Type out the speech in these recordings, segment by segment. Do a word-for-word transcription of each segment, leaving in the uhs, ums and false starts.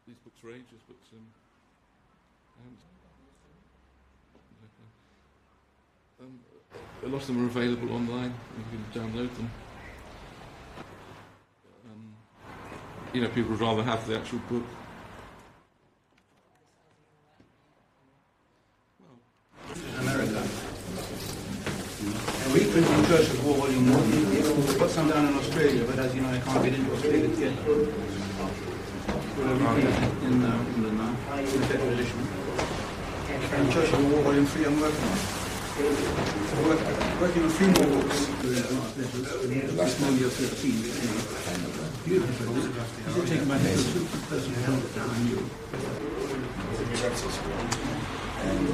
these books are ages, but um, and, um, a lot of them are available online. You can download them. Um, you know, people would rather have the actual book. America. And reprinting Church of War Volume one. We've got some down in Australia, but as you know, I can't get into Australia to get we'll reprint in uh, England now, in the federal edition. And Church of War Volume three I'm working on. So I'm work, working on three more books. The last one year thirteen. Beautiful. You should take my head. The person who held it down, I knew. And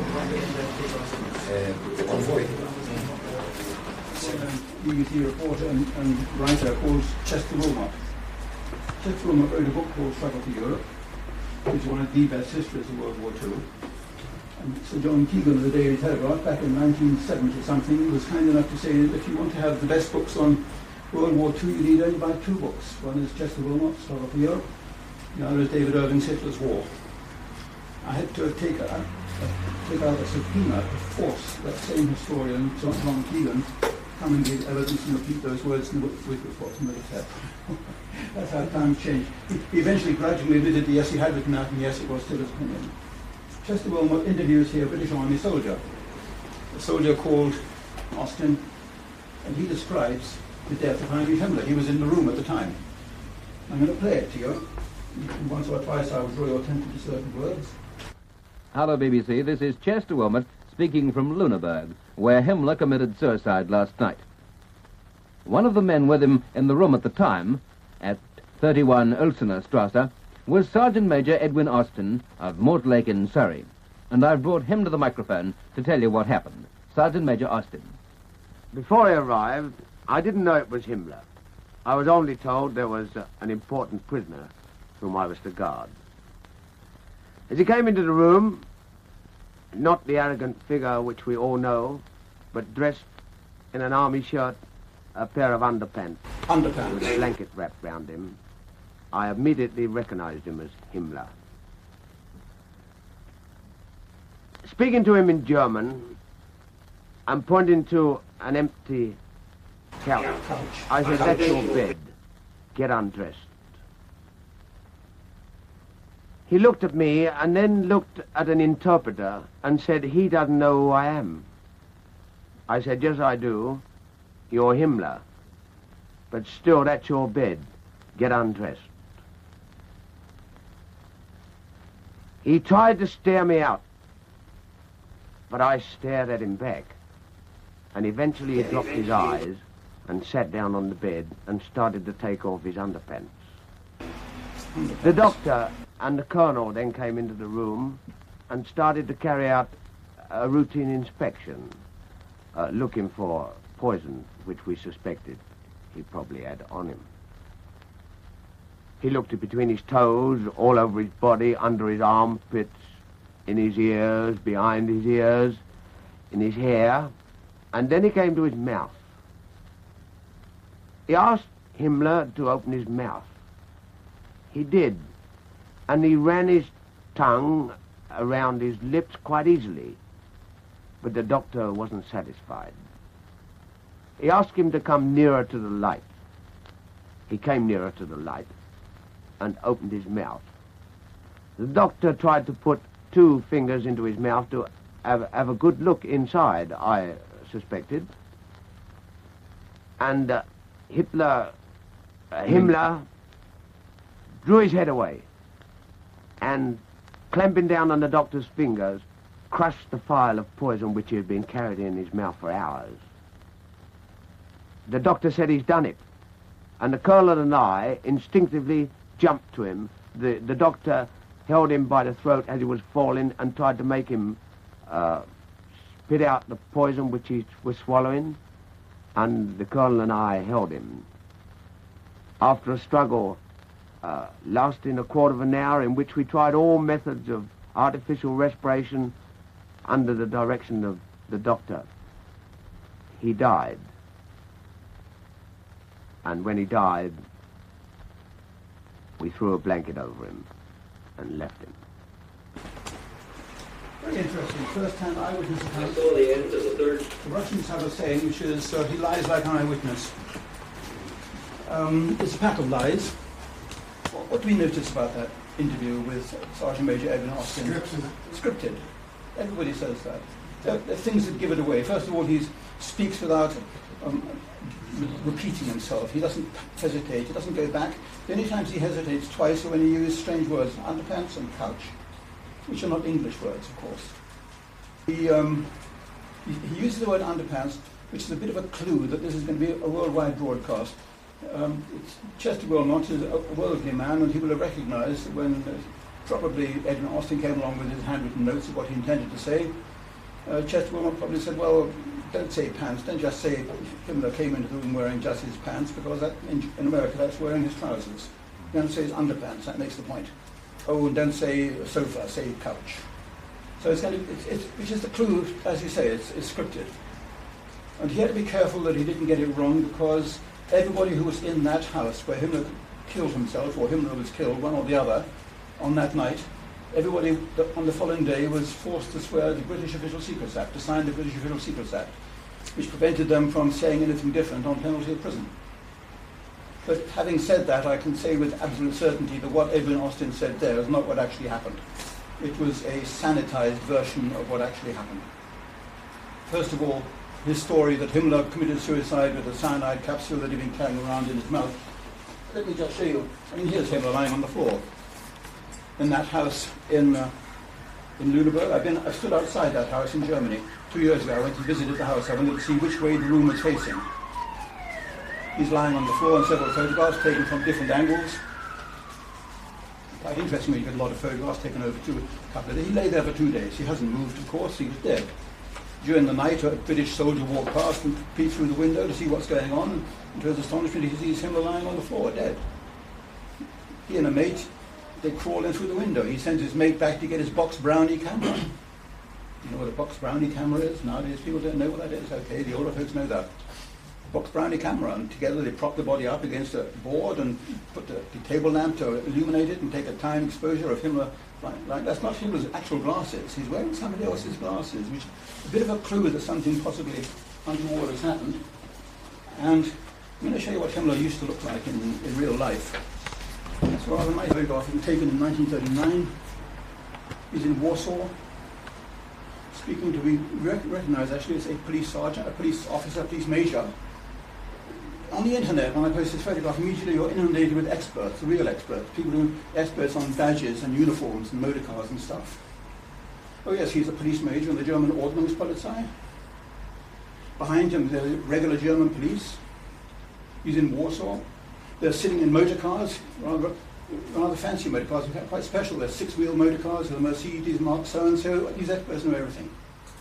uh, Envoy. B B C reporter and, and writer called Chester Wilmot. Chester Wilmot wrote a book called Struggle for Europe, which is one of the best histories of World War Two. And Sir John Keegan of the Daily Telegraph, back in nineteen seventy something, was kind enough to say that if you want to have the best books on World War Two, you need only buy two books. One is Chester Wilmot's Struggle for Europe, the other is David Irving's Hitler's War. I had to take, a, take out a subpoena to force that same historian, John, John Keegan, come and give evidence and repeat those words in the week reports and the test. That's how times change. He eventually gradually admitted that yes, he had written out, and yes, it was still his opinion. Chester Wilmot interviews here a British Army soldier, a soldier called Austin, and he describes the death of Heinrich Himmler. He was in the room at the time. I'm going to play it to you. Once or twice I will draw your attention to certain words. Hello, B B C. This is Chester Wilmot speaking from Lüneburg, where Himmler committed suicide last night. One of the men with him in the room at the time, at thirty-one Ulsener Strasse, was Sergeant Major Edwin Austin of Mortlake in Surrey, and I've brought him to the microphone to tell you what happened. Sergeant Major Austin. Before I arrived, I didn't know it was Himmler. I was only told there was uh, an important prisoner whom I was to guard. As he came into the room, not the arrogant figure which we all know, but dressed in an army shirt, a pair of underpants, Underpants. with a blanket wrapped round him, I immediately recognized him as Himmler. Speaking to him in German, I'm pointing to an empty couch. I said, "That's your bed. Get undressed." He looked at me and then looked at an interpreter and said, "He doesn't know who I am." I said, "Yes, I do. You're Himmler. But still, that's your bed. Get undressed." He tried to stare me out, but I stared at him back. And eventually he dropped his eyes and sat down on the bed and started to take off his underpants. The doctor and the colonel then came into the room and started to carry out a routine inspection, uh, looking for poison, which we suspected he probably had on him. He looked at between his toes, all over his body, under his armpits, in his ears, behind his ears, in his hair, and then he came to his mouth. He asked Himmler to open his mouth. He did, and he ran his tongue around his lips quite easily, but the doctor wasn't satisfied. He asked him to come nearer to the light. He came nearer to the light and opened his mouth. The doctor tried to put two fingers into his mouth to have, have a good look inside, I suspected. And uh, Hitler, uh, Himmler drew his head away and, clamping down on the doctor's fingers, crushed the phial of poison which he had been carrying in his mouth for hours. The doctor said, "He's done it." And the colonel and I instinctively jumped to him. The, the doctor held him by the throat as he was falling and tried to make him uh, spit out the poison which he was swallowing. And the colonel and I held him. After a struggle uh, lasting a quarter of an hour, in which we tried all methods of artificial respiration under the direction of the doctor, he died. And when he died, we threw a blanket over him and left him. Very interesting. First-hand eyewitness I account. saw the end of the third. The Russians have a saying which is, uh, he lies like an eyewitness. Um, it's a pack of lies. What, what do we notice about that interview with Sergeant Major Edwin Austin? Scripted. Scripted. Everybody says that. There, there are things that give it away. First of all, he speaks without um, repeating himself. He doesn't hesitate. He doesn't go back. The only times he hesitates twice are when he uses strange words, underpants and couch, which are not English words, of course. He, um, he, he uses the word underpants, which is a bit of a clue that this is going to be a worldwide broadcast. Um, it's, Chester Wilmot is a, a worldly man, and he will have recognized that when uh, probably Edwin Austin came along with his handwritten notes of what he intended to say, uh, Chester Wilmot probably said, well, don't say pants, don't just say Himmler came into the room wearing just his pants, because that, in, in America that's wearing his trousers. Don't say his underpants, that makes the point. Oh, and don't say sofa, say couch. So it's going to, it's, it's, which is the clue, as you say, it's, it's scripted. And he had to be careful that he didn't get it wrong, because everybody who was in that house where Himmler killed himself, or Himmler was killed, one or the other, on that night, everybody on the following day was forced to swear the British Official Secrets Act, to sign the British Official Secrets Act, which prevented them from saying anything different on penalty of prison. But having said that, I can say with absolute certainty that what Edwin Austin said there is not what actually happened. It was a sanitized version of what actually happened. First of all, his story that Himmler committed suicide with a cyanide capsule that he'd been carrying around in his mouth. Let me just show you. I mean, here's Himmler lying on the floor in that house in uh, in Lüneburg. I've been, I stood outside that house in Germany two years ago. I went and visited the house. I wanted to see which way the room was facing. He's lying on the floor, and several photographs taken from different angles. Quite interesting when you get a lot of photographs taken over two, a couple of days. He lay there for two days. He hasn't moved, of course. He was dead. During the night, a British soldier walked past and peeped through the window to see what's going on. And to his astonishment, he sees Himmler lying on the floor, dead. He and a mate, they crawl in through the window. He sends his mate back to get his box Brownie camera. You know what a box Brownie camera is? Nowadays, people don't know what that is. Okay, the older folks know that. Box Brownie camera, and together they prop the body up against a board and put the, the table lamp to illuminate it and take a time exposure of Himmler. Like, like that's not Himmler's actual glasses. He's wearing somebody else's glasses, which is a bit of a clue that something possibly untoward has happened. And I'm going to show you what Himmler used to look like in, in real life. That's a rather nice photograph taken in nineteen thirty-nine. He's in Warsaw, speaking to be rec- recognized actually as a police sergeant, a police officer, police major. On the internet, when I post this photograph, immediately you're inundated with experts, real experts, people who are experts on badges and uniforms and motor cars and stuff. Oh yes, he's a police major in the German Ordnungspolizei. Behind him, the regular German police. He's in Warsaw. They're sitting in motor cars, rather, rather fancy motor cars, quite special. They're six-wheel motor cars, the Mercedes Mark so-and-so. These experts know everything.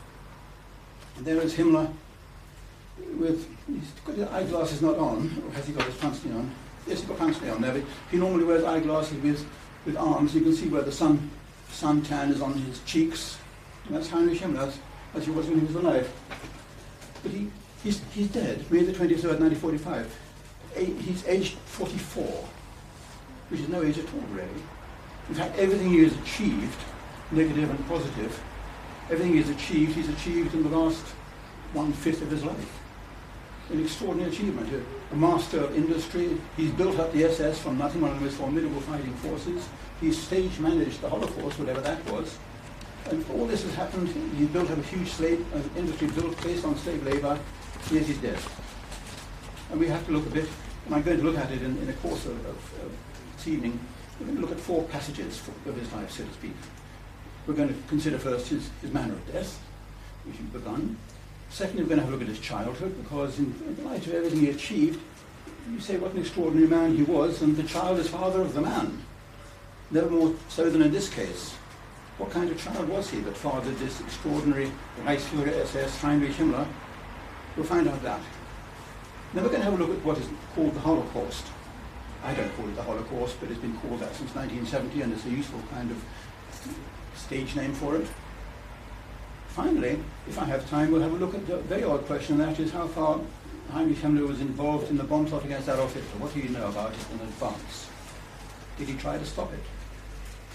And there is Himmler with, he's got his eyeglasses not on, or has he got his pince nez on? Yes, he's got pince nez on there, but he normally wears eyeglasses with, with arms. You can see where the sun sun tan is on his cheeks. And that's Heinrich Himmler, as, as he was when he was alive. But he, he's, he's dead, May the twenty-third, nineteen forty-five. A, he's aged forty-four, which is no age at all, really. In fact, everything he has achieved, negative and positive, everything he's achieved, he's achieved in the last one-fifth of his life. An extraordinary achievement. A master of industry. He's built up the S S from nothing, one of the most formidable fighting forces. He's stage managed the Holocaust, whatever that was. And all this has happened. He's built up a huge slave uh, industry built based on slave labor. Yet he's dead. And we have to look a bit, and I'm going to look at it in, in the course of, of, of this evening. We're going to look at four passages of his life, so to speak. We're going to consider first his, his manner of death, which he's begun. Secondly, we're going to have a look at his childhood, because in, in light of everything he achieved, you say what an extraordinary man he was, and the child is father of the man. Never more so than in this case. What kind of child was he that fathered this extraordinary Reichsführer S S, Heinrich Himmler? We'll find out that. Then we're going to have a look at what is called the Holocaust. I don't call it the Holocaust, but it's been called that since nineteen seventy, and it's a useful kind of stage name for it. Finally, if I have time, we'll have a look at the very odd question, and that is how far Heinrich Himmler was involved in the bomb plot against Adolf Hitler. What do you know about it in advance? Did he try to stop it?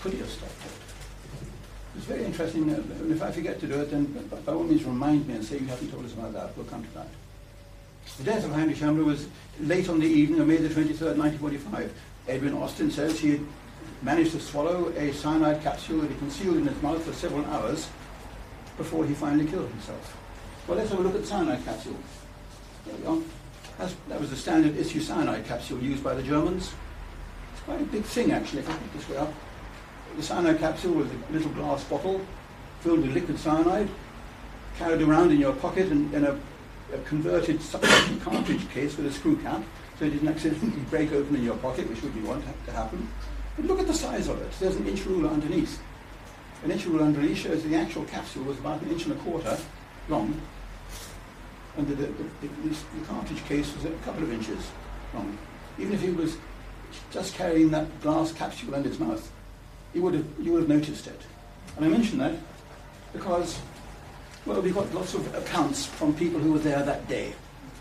could he have stopped it? It's very interesting. Uh, if I forget to do it, then by, by all means remind me and say you haven't told us about that. We'll come to that. The death of Heinrich Himmler was late on the evening of May the twenty-third, nineteen forty-five. Edwin Austin says he had managed to swallow a cyanide capsule that he concealed in his mouth for several hours before he finally killed himself. Well, let's have a look at the cyanide capsule. There we are. That's, that was the standard issue cyanide capsule used by the Germans. It's quite a big thing, actually, if I put it this way up. The cyanide capsule was a little glass bottle filled with liquid cyanide, carried around in your pocket in, in a, a converted cartridge case with a screw cap, so it didn't accidentally break open in your pocket, which would be want to happen. But look at the size of it. There's an inch ruler underneath. An inch ruler underneath shows the actual capsule was about an inch and a quarter long, and the, the, the, the, the cartridge case was a couple of inches long. Even if he was just carrying that glass capsule in his mouth, you would have you would have noticed it. And I mention that because, well, we've got lots of accounts from people who were there that day.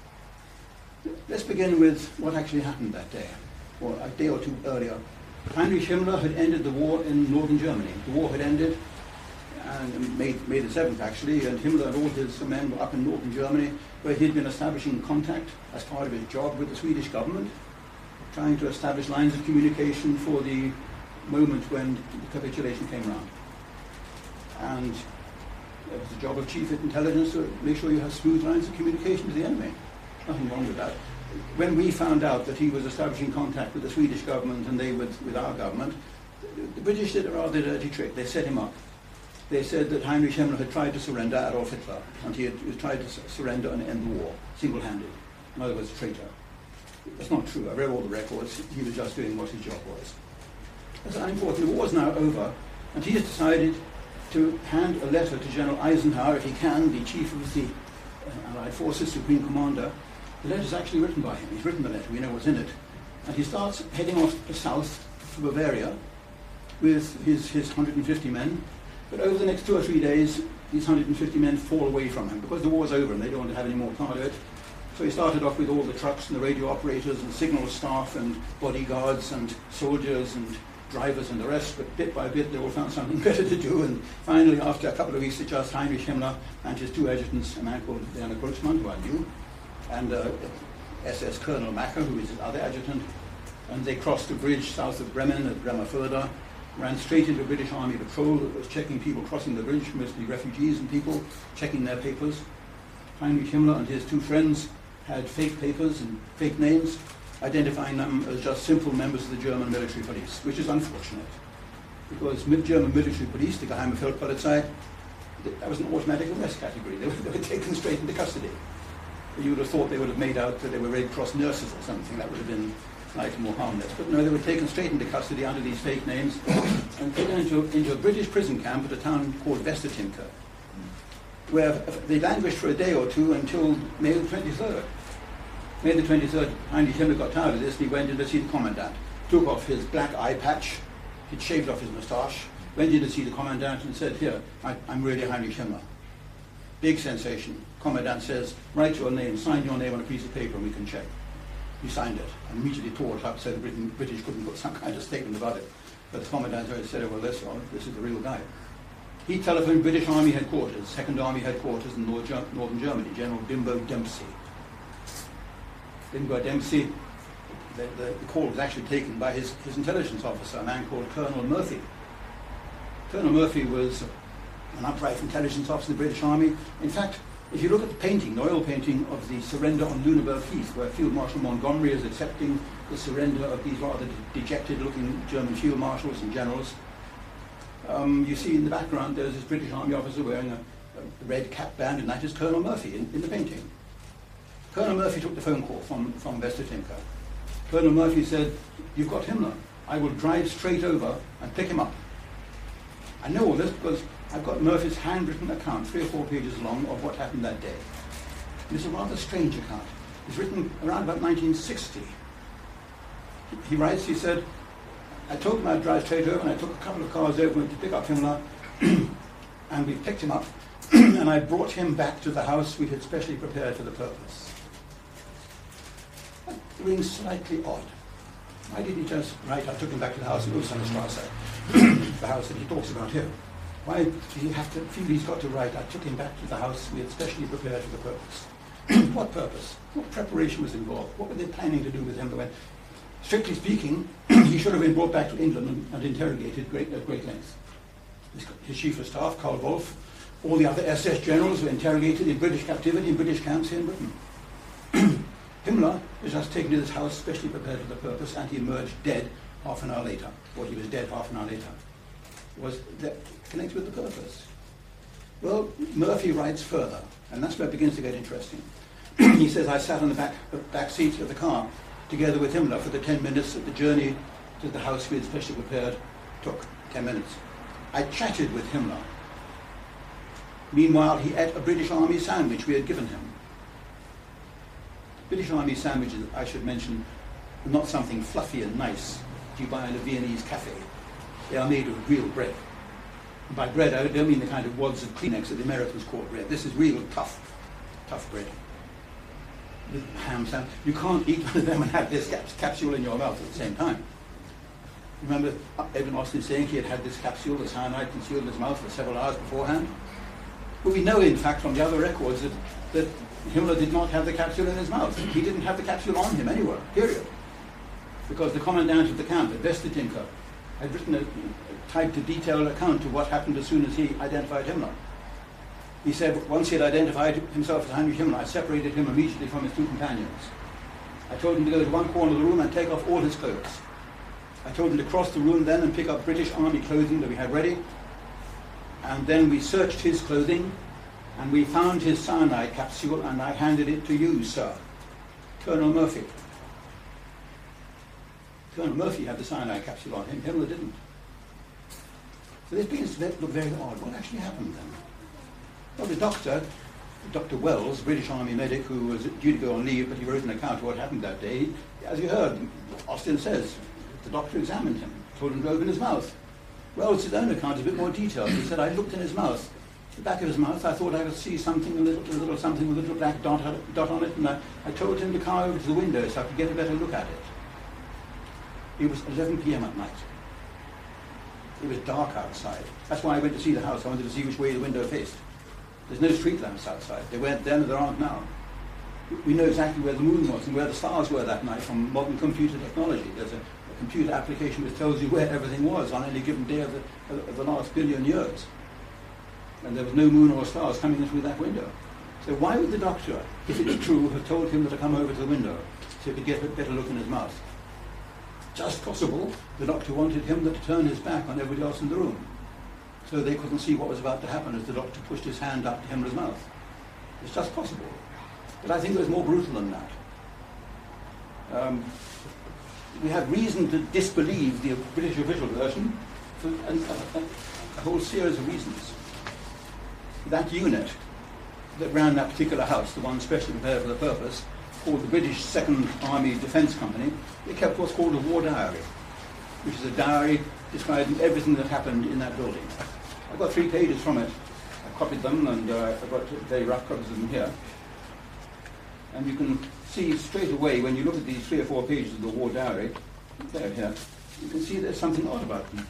Let's begin with what actually happened that day, or a day or two earlier. Heinrich Himmler had ended the war in northern Germany. The war had ended, and May, May the seventh actually, and Himmler and all his men were up in northern Germany, where he'd been establishing contact as part of his job with the Swedish government, trying to establish lines of communication for the moment when the capitulation came round. And it was the job of chief intelligence to make sure you have smooth lines of communication to the enemy. Nothing wrong with that. When we found out that he was establishing contact with the Swedish government and they with, with our government, the British did a rather dirty trick. They set him up. They said that Heinrich Himmler had tried to surrender Adolf Hitler, and he had, he had tried to surrender and end the war, single-handed. In other words, traitor. That's not true. I read all the records. He was just doing what his job was. That's unimportant. The war is now over, and he has decided to hand a letter to General Eisenhower, if he can, the chief of the uh, Allied Forces, Supreme Commander. The letter is actually written by him. He's written the letter. We know what's in it. And he starts heading off south to Bavaria with his, his one hundred fifty men. But over the next two or three days, these one hundred fifty men fall away from him because the war's over and they don't want to have any more part of it. So he started off with all the trucks and the radio operators and signal staff and bodyguards and soldiers and drivers and the rest, but bit by bit they all found something better to do, and finally after a couple of weeks it just Heinrich Himmler and his two adjutants, a man called Werner Grossmann, who I knew, and uh, S S Colonel Macker, who is his other adjutant, and they crossed the bridge south of Bremen at Bremerförde, ran straight into a British Army patrol that was checking people crossing the bridge, mostly refugees and people, checking their papers. Heinrich Himmler and his two friends had fake papers and fake names, identifying them as just simple members of the German military police, which is unfortunate, because German military police, the Geheime Feldpolizei, that was an automatic arrest category. They were, they were taken straight into custody. You would have thought they would have made out that they were Red Cross nurses or something. That would have been slightly more harmless. But no, they were taken straight into custody under these fake names and taken into, into a British prison camp at a town called Westertimke, where they languished for a day or two until May the twenty-third. May the twenty-third, Heinrich Himmler got tired of this and he went in to see the commandant. Took off his black eye patch, he'd shaved off his moustache, went in to see the commandant and said, "Here, I, I'm really Heinrich Himmler." Big sensation. Commandant says, "Write your name, sign your name on a piece of paper and we can check." He signed it and immediately tore it up so the Britain, British couldn't put some kind of statement about it. But the commandant said, "Oh, well, this, well, this is the real guy." He telephoned British Army headquarters, Second Army headquarters in North, Northern Germany, General Bimbo Dempsey. Bimbo Dempsey, the, the, the call was actually taken by his, his intelligence officer, a man called Colonel Murphy. Colonel Murphy was an upright intelligence officer in the British Army. In fact, if you look at the painting, the oil painting of the surrender on Lüneburg Heath, where Field Marshal Montgomery is accepting the surrender of these rather dejected-looking German field marshals and generals, um, you see in the background there's this British Army officer wearing a, a red cap band, and that is Colonel Murphy in, in the painting. Colonel Murphy took the phone call from, from Westertimke. Colonel Murphy said, "You've got Himmler. I will drive straight over and pick him up." I know all this because I've got Murphy's handwritten account, three or four pages long, of what happened that day. And it's a rather strange account. It's written around about nineteen sixty. He, he writes, he said, "I told him I'd drive straight over, and I took a couple of cars over to pick up Himmler, and we picked him up, and I brought him back to the house we had specially prepared for the purpose." That rings slightly odd. Why did he just write, "I took him back to the house in Ulsanstrasse"? the house that he talks about here. Why did he have to feel he's got to write, I took him back to the house we had specially prepared for the purpose. What purpose? What preparation was involved? What were they planning to do with him? When, strictly speaking, he should have been brought back to England and, and interrogated great, at great length. His, his chief of staff, Karl Wolff, all the other S S generals were interrogated in British captivity in British camps here in Britain. Himmler was just taken to this house specially prepared for the purpose, and he emerged dead half an hour later, or he was dead half an hour later. Was that connected with the purpose? Well, Murphy writes further, and that's where it begins to get interesting. He says, I sat on the back, back seat of the car together with Himmler for the ten minutes that the journey to the house we had specially prepared took, ten minutes. I chatted with Himmler. Meanwhile, he ate a British Army sandwich we had given him. British Army sandwiches, I should mention, are not something fluffy and nice you buy in a Viennese cafe. They are made of real bread. And by bread, I don't mean the kind of wads of Kleenex that the Americans call bread. This is real tough, tough bread. With ham sandwich. You can't eat one of them and have this cap capsule in your mouth at the same time. Remember Edwin Austin saying he had had this capsule, the cyanide, concealed in his mouth for several hours beforehand? But we know, in fact, from the other records that, that Himmler did not have the capsule in his mouth. He didn't have the capsule on him anywhere, period. Because the commandant of the camp, Vestetinka, had written a, typed a detailed account of what happened as soon as he identified Himmler. He said once he had identified himself as Heinrich Himmler, I separated him immediately from his two companions. I told him to go to one corner of the room and take off all his clothes. I told him to cross the room then and pick up British Army clothing that we had ready. And then we searched his clothing, and we found his cyanide capsule, and I handed it to you, sir, Colonel Murphy. Colonel Murphy had the cyanide capsule on him, Himmler didn't. So this begins to look very odd. What actually happened then? Well, the doctor, Doctor Wells, British Army medic who was due to go on leave, but he wrote an account of what happened that day. As you heard, Austin says, the doctor examined him, told him to open his mouth. Wells' his own account is a bit more detailed. He said, I looked in his mouth. The back of his mouth, I thought I could see something, a little, a little something with a little black dot, dot on it, and I, I told him to come over to the window so I could get a better look at it. It was eleven p m at night. It was dark outside. That's why I went to see the house. I wanted to see which way the window faced. There's no street lamps outside. They weren't then and there aren't now. We know exactly where the moon was and where the stars were that night from modern computer technology. There's a, a computer application which tells you where everything was on any given day of the, of the last billion years. And there was no moon or stars coming in through that window. So why would the doctor, if it's true, have told him to come over to the window so he could get a better look in his mouth? Just possible, the doctor wanted him to turn his back on everybody else in the room, so they couldn't see what was about to happen as the doctor pushed his hand up to Himmler's mouth. It's just possible. But I think it was more brutal than that. Um, we have reason to disbelieve the British official version for a, a, a whole series of reasons. That unit that ran that particular house, the one specially prepared for the purpose, called the British Second Army Defence Company, they kept what's called a war diary, which is a diary describing everything that happened in that building. I've got three pages from it. I copied them, and uh, I've got very rough copies of them here. And you can see straight away, when you look at these three or four pages of the war diary, there, here, you can see there's something odd about them.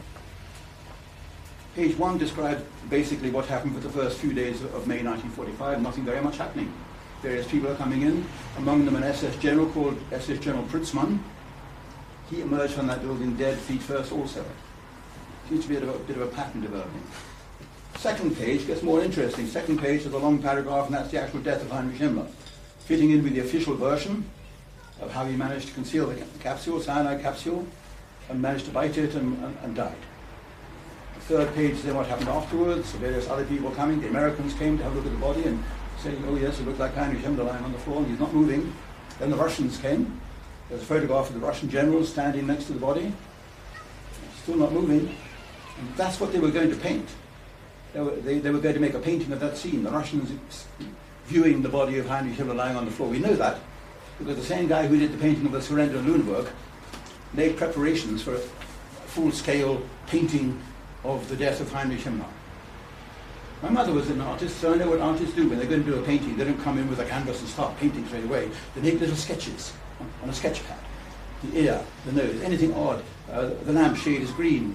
Page one describes basically what happened for the first few days of May nineteen forty-five, nothing very much happening. Various people are coming in, among them an S S general called S S General Pritzman. He emerged from that building dead, feet first also. Seems to be a bit of a, bit of a pattern developing. Second page gets more interesting. Second page is a long paragraph, and that's the actual death of Heinrich Himmler, fitting in with the official version of how he managed to conceal the capsule, cyanide capsule, and managed to bite it and, and, and died. The third page is then what happened afterwards. So various other people coming. The Americans came to have a look at the body and saying, oh yes, it looked like Heinrich Himmler lying on the floor and he's not moving. Then the Russians came. There's a photograph of the Russian general standing next to the body, still not moving. And that's what they were going to paint. They were, they, they were going to make a painting of that scene, the Russians viewing the body of Heinrich Himmler lying on the floor. We know that because the same guy who did the painting of the surrender in Lüneburg made preparations for a full-scale painting of the death of Heinrich Himmler. My mother was an artist, so I know what artists do when they're going to do a painting. They don't come in with a canvas and start painting straight away. They make little sketches on a sketch pad. The ear, the nose, anything odd. Uh, the lampshade is green.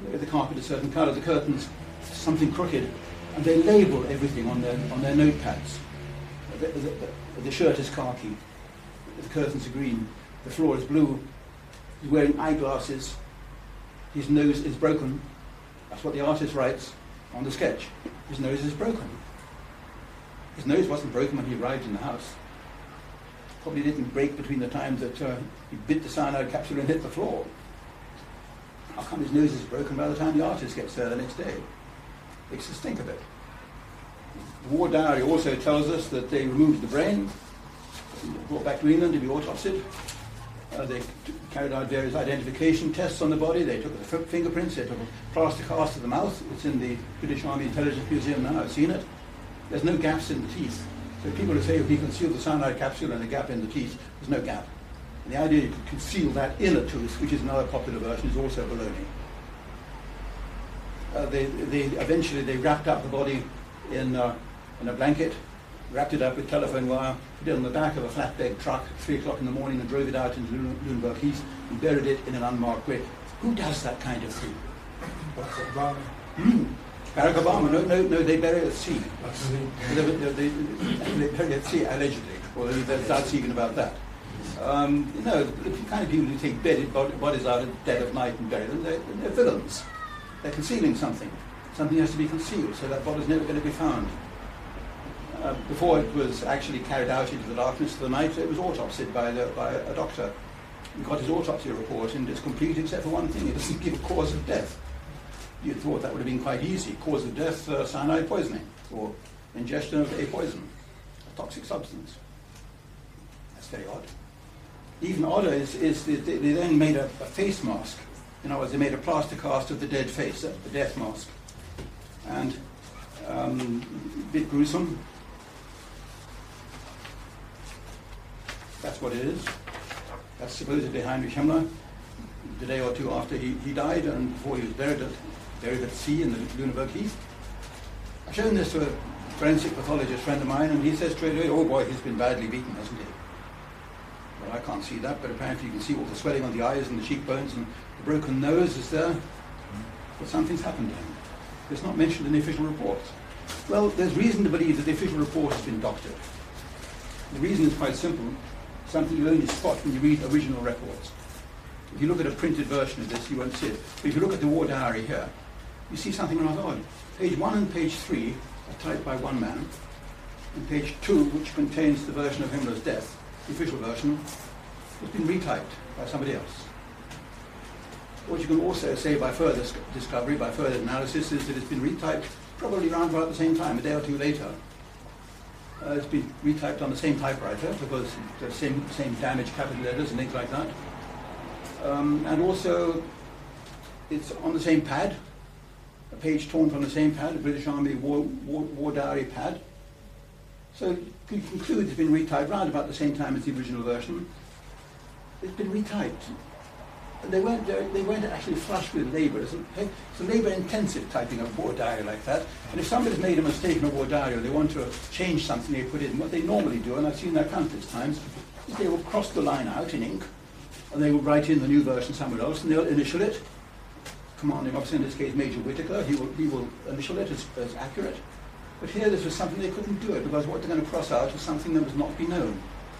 the carpet a certain colour, the curtains something crooked, and they label everything on their on their notepads. The, the, the, the shirt is khaki, the curtains are green, the floor is blue, he's wearing eyeglasses, his nose is broken. That's what the artist writes on the sketch. His nose is broken. His nose wasn't broken when he arrived in the house. Probably didn't break between the times that uh, he bit the cyanide capsule and hit the floor. How come his nose is broken by the time the artist gets there the next day? Makes us think of it. The war diary also tells us that they removed the brain, brought back to England to be autopsied. Uh, they t- carried out various identification tests on the body. They took the f- fingerprints, they took a plaster cast of the mouth. It's in the British Army Intelligence Museum now, I've seen it. There's no gaps in the teeth. So people who say if you conceal the cyanide capsule and a gap in the teeth, there's no gap. And the idea you could conceal that inner tooth, which is another popular version, is also baloney. Uh, they, they eventually they wrapped up the body in, uh, in a blanket, wrapped it up with telephone wire, put it on the back of a flatbed truck at three o'clock in the morning and drove it out into Lunenburg Heath and buried it in an unmarked grave. Who does that kind of thing? Obama. Mm. Barack Obama, no, no, no, they bury at sea. Absolutely. They, they, they, they bury at sea, allegedly, or there's doubts even about that. Um, you know, the kind of people who take buried bodies out at the dead of night and bury them, they're, they're villains. They're concealing something. Something has to be concealed, so that body's never going to be found. Uh, before it was actually carried out into the darkness of the night, it was autopsied by, the, by a doctor. He got his autopsy report, and it's complete except for one thing: it doesn't give a cause of death. You'd thought that would have been quite easy. Cause of death, uh, cyanide poisoning, or ingestion of a poison, a toxic substance. That's very odd. Even odder is, is that they, they then made a, a face mask. In other words, they made a plaster cast of the dead face, the death mask. And um, a bit gruesome. That's what it is. That's supposedly Heinrich Himmler, the day or two after he, he died and before he was buried at, buried at sea in the Lunenburg Heath. I've shown this to a forensic pathologist friend of mine, and he says straight away, oh boy, he's been badly beaten, hasn't he? Well, I can't see that, but apparently you can see all the swelling on the eyes and the cheekbones, and the broken nose is there. But something's happened to him. It's not mentioned in the official report. Well, there's reason to believe that the official report has been doctored. The reason is quite simple. Something you only spot when you read original records. If you look at a printed version of this, you won't see it. But if you look at the war diary here, you see something rather odd. Page one and page three are typed by one man, and page two, which contains the version of Himmler's death, the official version, has been retyped by somebody else. What you can also say by further discovery, by further analysis, is that it's been retyped probably around about the same time, a day or two later. Uh, it's been retyped on the same typewriter because the same, same damaged capital letters and things like that. Um, and also, it's on the same pad, a page torn from the same pad, a British Army War, war, war Diary pad. So you can conclude it's been retyped around about the same time as the original version. It's been retyped. And they weren't, they weren't actually flush with labour. It's a, it's a labour-intensive typing of war diary like that. And if somebody's made a mistake in a war diary, or they want to change something they put in, what they normally do, and I've seen that countless times, is they will cross the line out in ink, and they will write in the new version somewhere else, and they'll initial it. Commanding officer, in this case Major Whittaker, he will, he will initial it as, as accurate. But here this was something they couldn't do it, because what they're going to cross out is something that was not be known.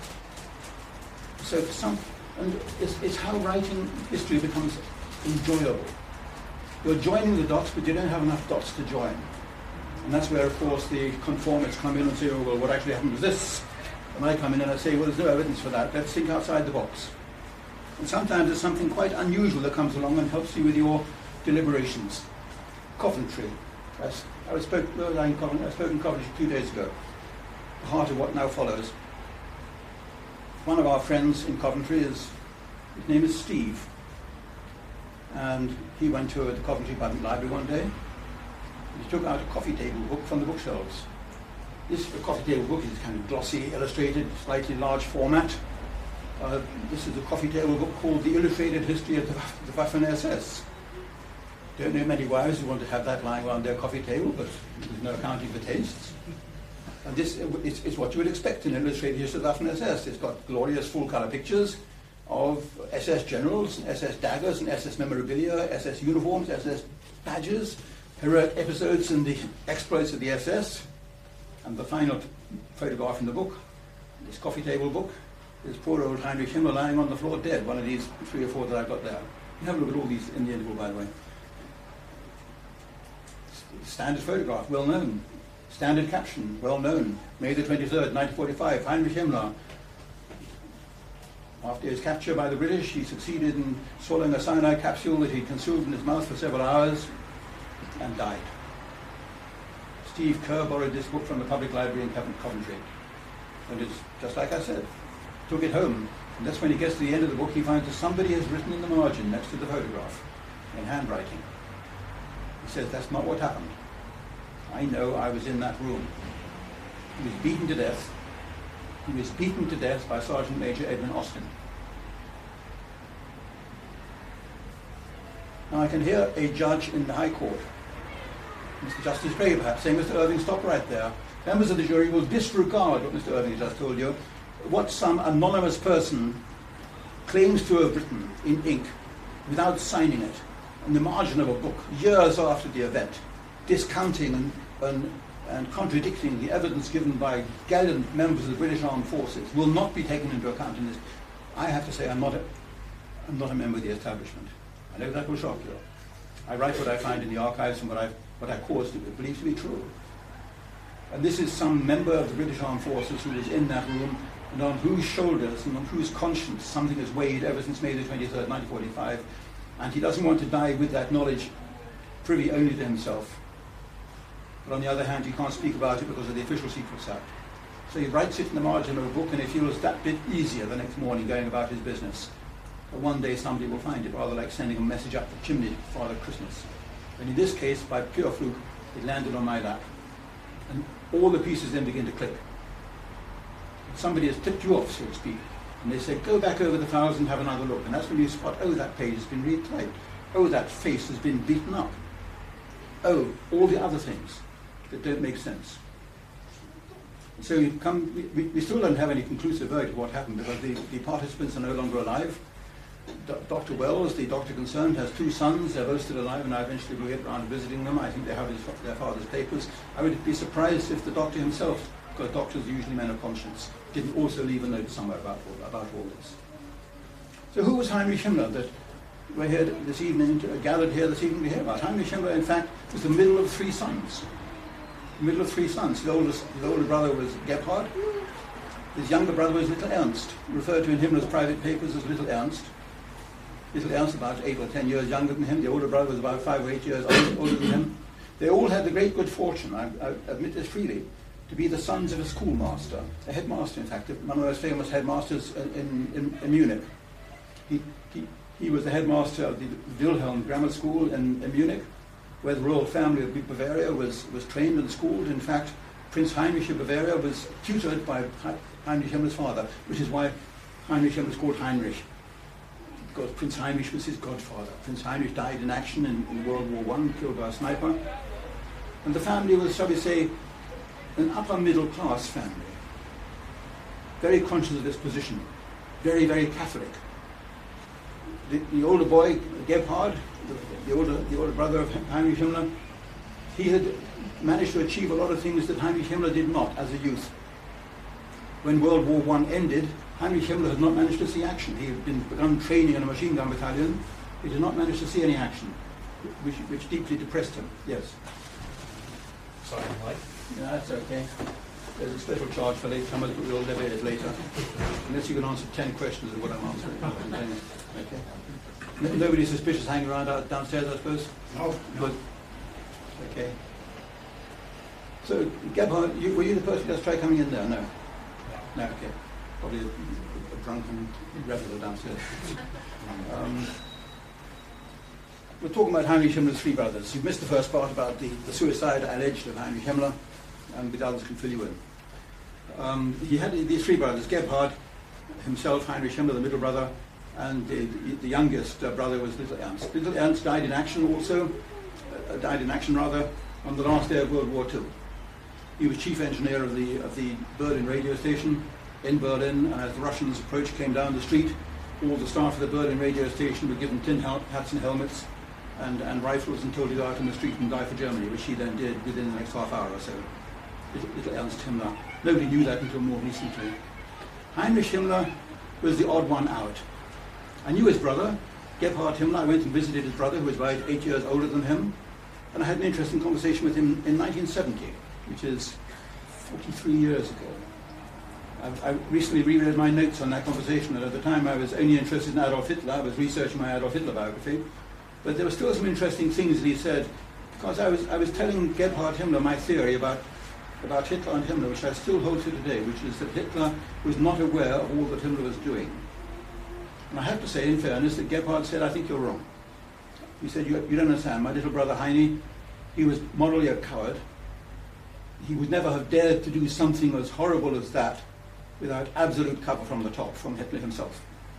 So for some... And it's, it's how writing history becomes enjoyable. You're joining the dots, but you don't have enough dots to join. And that's where, of course, the conformists come in and say, oh, well, what actually happened was this. And I come in and I say, well, there's no evidence for that. Let's think outside the box. And sometimes there's something quite unusual that comes along and helps you with your deliberations. Coventry. I, I, spoke, I spoke in Coventry two days ago, the heart of what now follows. One of our friends in Coventry, is, his name is Steve, and he went to the Coventry Public Library one day. He took out a coffee table book from the bookshelves. This the coffee table book is kind of glossy, illustrated, slightly large format. Uh, this is a coffee table book called The Illustrated History of the, the Waffen S S. Don't know many wives who want to have that lying around their coffee table, but there's no accounting for tastes. And this is, is what you would expect in an illustrated history of the Waffen S S. It's got glorious full-color pictures of S S generals, S S daggers, and S S memorabilia, S S uniforms, S S badges, heroic episodes in the exploits of the S S, and the final photograph in the book, this coffee table book, is poor old Heinrich Himmler lying on the floor dead, one of these three or four that I've got there. You have a look at all these in the interval, by the way. Standard photograph, well known. Standard caption, well known. May the twenty-third, nineteen forty-five, Heinrich Himmler. After his capture by the British, he succeeded in swallowing a cyanide capsule that he consumed in his mouth for several hours and died. Steve Kerr borrowed this book from the public library in Coventry. And it's just like I said, took it home. And that's when he gets to the end of the book, he finds that somebody has written in the margin next to the photograph in handwriting. He says, that's not what happened. I know I was in that room. He was beaten to death. He was beaten to death by Sergeant Major Edwin Austin. Now I can hear a judge in the High Court, Mister Justice Gray perhaps, saying, Mister Irving, stop right there. Members of the jury will disregard what Mister Irving has just told you, what some anonymous person claims to have written in ink without signing it in the margin of a book years after the event, discounting and, and, and contradicting the evidence given by gallant members of the British Armed Forces, will not be taken into account in this. I have to say I'm not a, I'm not a member of the establishment. I know that will shock you. I write what I find in the archives and what I, what I cause to believe to be true. And this is some member of the British Armed Forces who was in that room and on whose shoulders and on whose conscience something has weighed ever since May the twenty-third, nineteen forty-five, and he doesn't want to die with that knowledge privy only to himself. But on the other hand, he can't speak about it because of the Official Secrets Act. So he writes it in the margin of a book and he feels that bit easier the next morning going about his business. But one day somebody will find it, rather like sending a message up the chimney for Father Christmas. And in this case, by pure fluke, it landed on my lap. And all the pieces then begin to click. Somebody has tipped you off, so to speak, and they say, go back over the files and have another look. And that's when you spot, oh, that page has been retyped. Oh, that face has been beaten up. Oh, all the other things that don't make sense. So you come, we, we still don't have any conclusive verdict of what happened because the, the participants are no longer alive. D- Doctor Wells, the doctor concerned, has two sons. They're both still alive, and I eventually will get around to visiting them. I think they have his, their father's papers. I would be surprised if the doctor himself, because doctors are usually men of conscience, didn't also leave a note somewhere about all, about all this. So who was Heinrich Himmler that we're here this evening, to, uh, gathered here this evening to hear about? Heinrich Himmler, in fact, was the middle of three sons. The middle of three sons. His, oldest, his older brother was Gebhard. His younger brother was Little Ernst, referred to in Himmler's private papers as Little Ernst. Little Ernst, about eight or ten years younger than him. The older brother was about five or eight years older, older than him. They all had the great good fortune, I, I admit this freely, to be the sons of a schoolmaster, a headmaster, in fact, one of the most famous headmasters in, in, in Munich. He, he, he was the headmaster of the Wilhelm Grammar School in, in Munich, where the royal family of Bavaria was, was trained and schooled. In fact, Prince Heinrich of Bavaria was tutored by Heinrich Himmler's father, which is why Heinrich Himmler is called Heinrich, because Prince Heinrich was his godfather. Prince Heinrich died in action in, in World War One, killed by a sniper. And the family was, shall we say, an upper middle class family, very conscious of its position, very, very Catholic. The, the older boy, Gebhard, the, the, older, the older brother of Heinrich Himmler, he had managed to achieve a lot of things that Heinrich Himmler did not as a youth. When World War One ended, Heinrich Himmler had not managed to see action. He had been begun training in a machine gun battalion. He did not manage to see any action, which, which deeply depressed him. Yes? Sorry, Mike. Yeah, that's okay. There's a special charge for late comers, but we'll debate it later. Unless you can answer ten questions of what I'm answering. Okay. N- Nobody suspicious hanging around out downstairs, I suppose? No. Good. Okay. So, Gebhard, you, were you the person that's tried coming in there? No. No, okay. Probably a, a drunken reveller downstairs. Um, we're talking about Heinrich Himmler's three brothers. You've missed the first part about the, the suicide alleged of Heinrich Himmler, and the others can fill you in. Um, he had these three brothers, Gebhard, himself, Heinrich Himmler, the middle brother, and the, the, the youngest uh, brother was Little Ernst. Little Ernst died in action also, uh, died in action rather, on the last day of World War Two. He was chief engineer of the, of the Berlin radio station in Berlin, and as the Russians approached, came down the street, all the staff of the Berlin radio station were given tin hel- hats and helmets and, and rifles and told to go out on the street and die for Germany, which he then did within the next half hour or so. Little, little Ernst Himmler. Nobody knew that until more recently. Heinrich Himmler was the odd one out. I knew his brother, Gebhard Himmler. I went and visited his brother, who was about eight years older than him, and I had an interesting conversation with him in nineteen seventy, which is forty-three years ago. I, I recently reread my notes on that conversation, and at the time I was only interested in Adolf Hitler. I was researching my Adolf Hitler biography, but there were still some interesting things that he said, because I was, I was telling Gebhard Himmler my theory about about Hitler and Himmler, which I still hold to today, which is that Hitler was not aware of all that Himmler was doing. And I have to say, in fairness, that Gebhard said, I think you're wrong. He said, you, you don't understand. My little brother Heine, he was morally a coward. He would never have dared to do something as horrible as that without absolute cover from the top, from Hitler himself.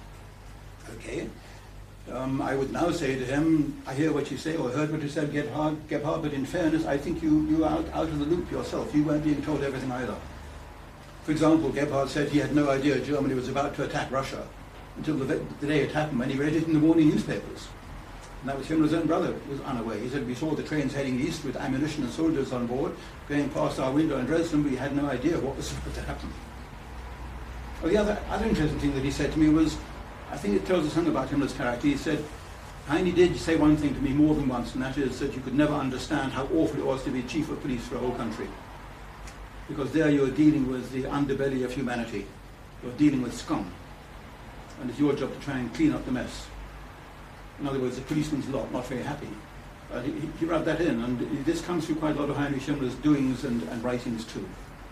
Okay. Um, I would now say to him, I hear what you say, or heard what you said, Gebhard, Gebhard, but in fairness, I think you, you are out, out of the loop yourself. You weren't being told everything either. For example, Gebhard said he had no idea Germany was about to attack Russia until the, the day it happened, when he read it in the morning newspapers. And that was Himmler's own brother was unaware. He said, we saw the trains heading east with ammunition and soldiers on board, going past our window in Dresden, but we had no idea what was about to happen. Well, the other, other interesting thing that he said to me was, I think it tells us something about Himmler's character. He said, Heine did say one thing to me more than once, and that is that you could never understand how awful it was to be chief of police for a whole country. Because there you're dealing with the underbelly of humanity. You're dealing with scum. And it's your job to try and clean up the mess. In other words, the policeman's lot, not very happy. Uh, he, he rubbed that in, and this comes through quite a lot of Heinrich Himmler's doings and, and writings too.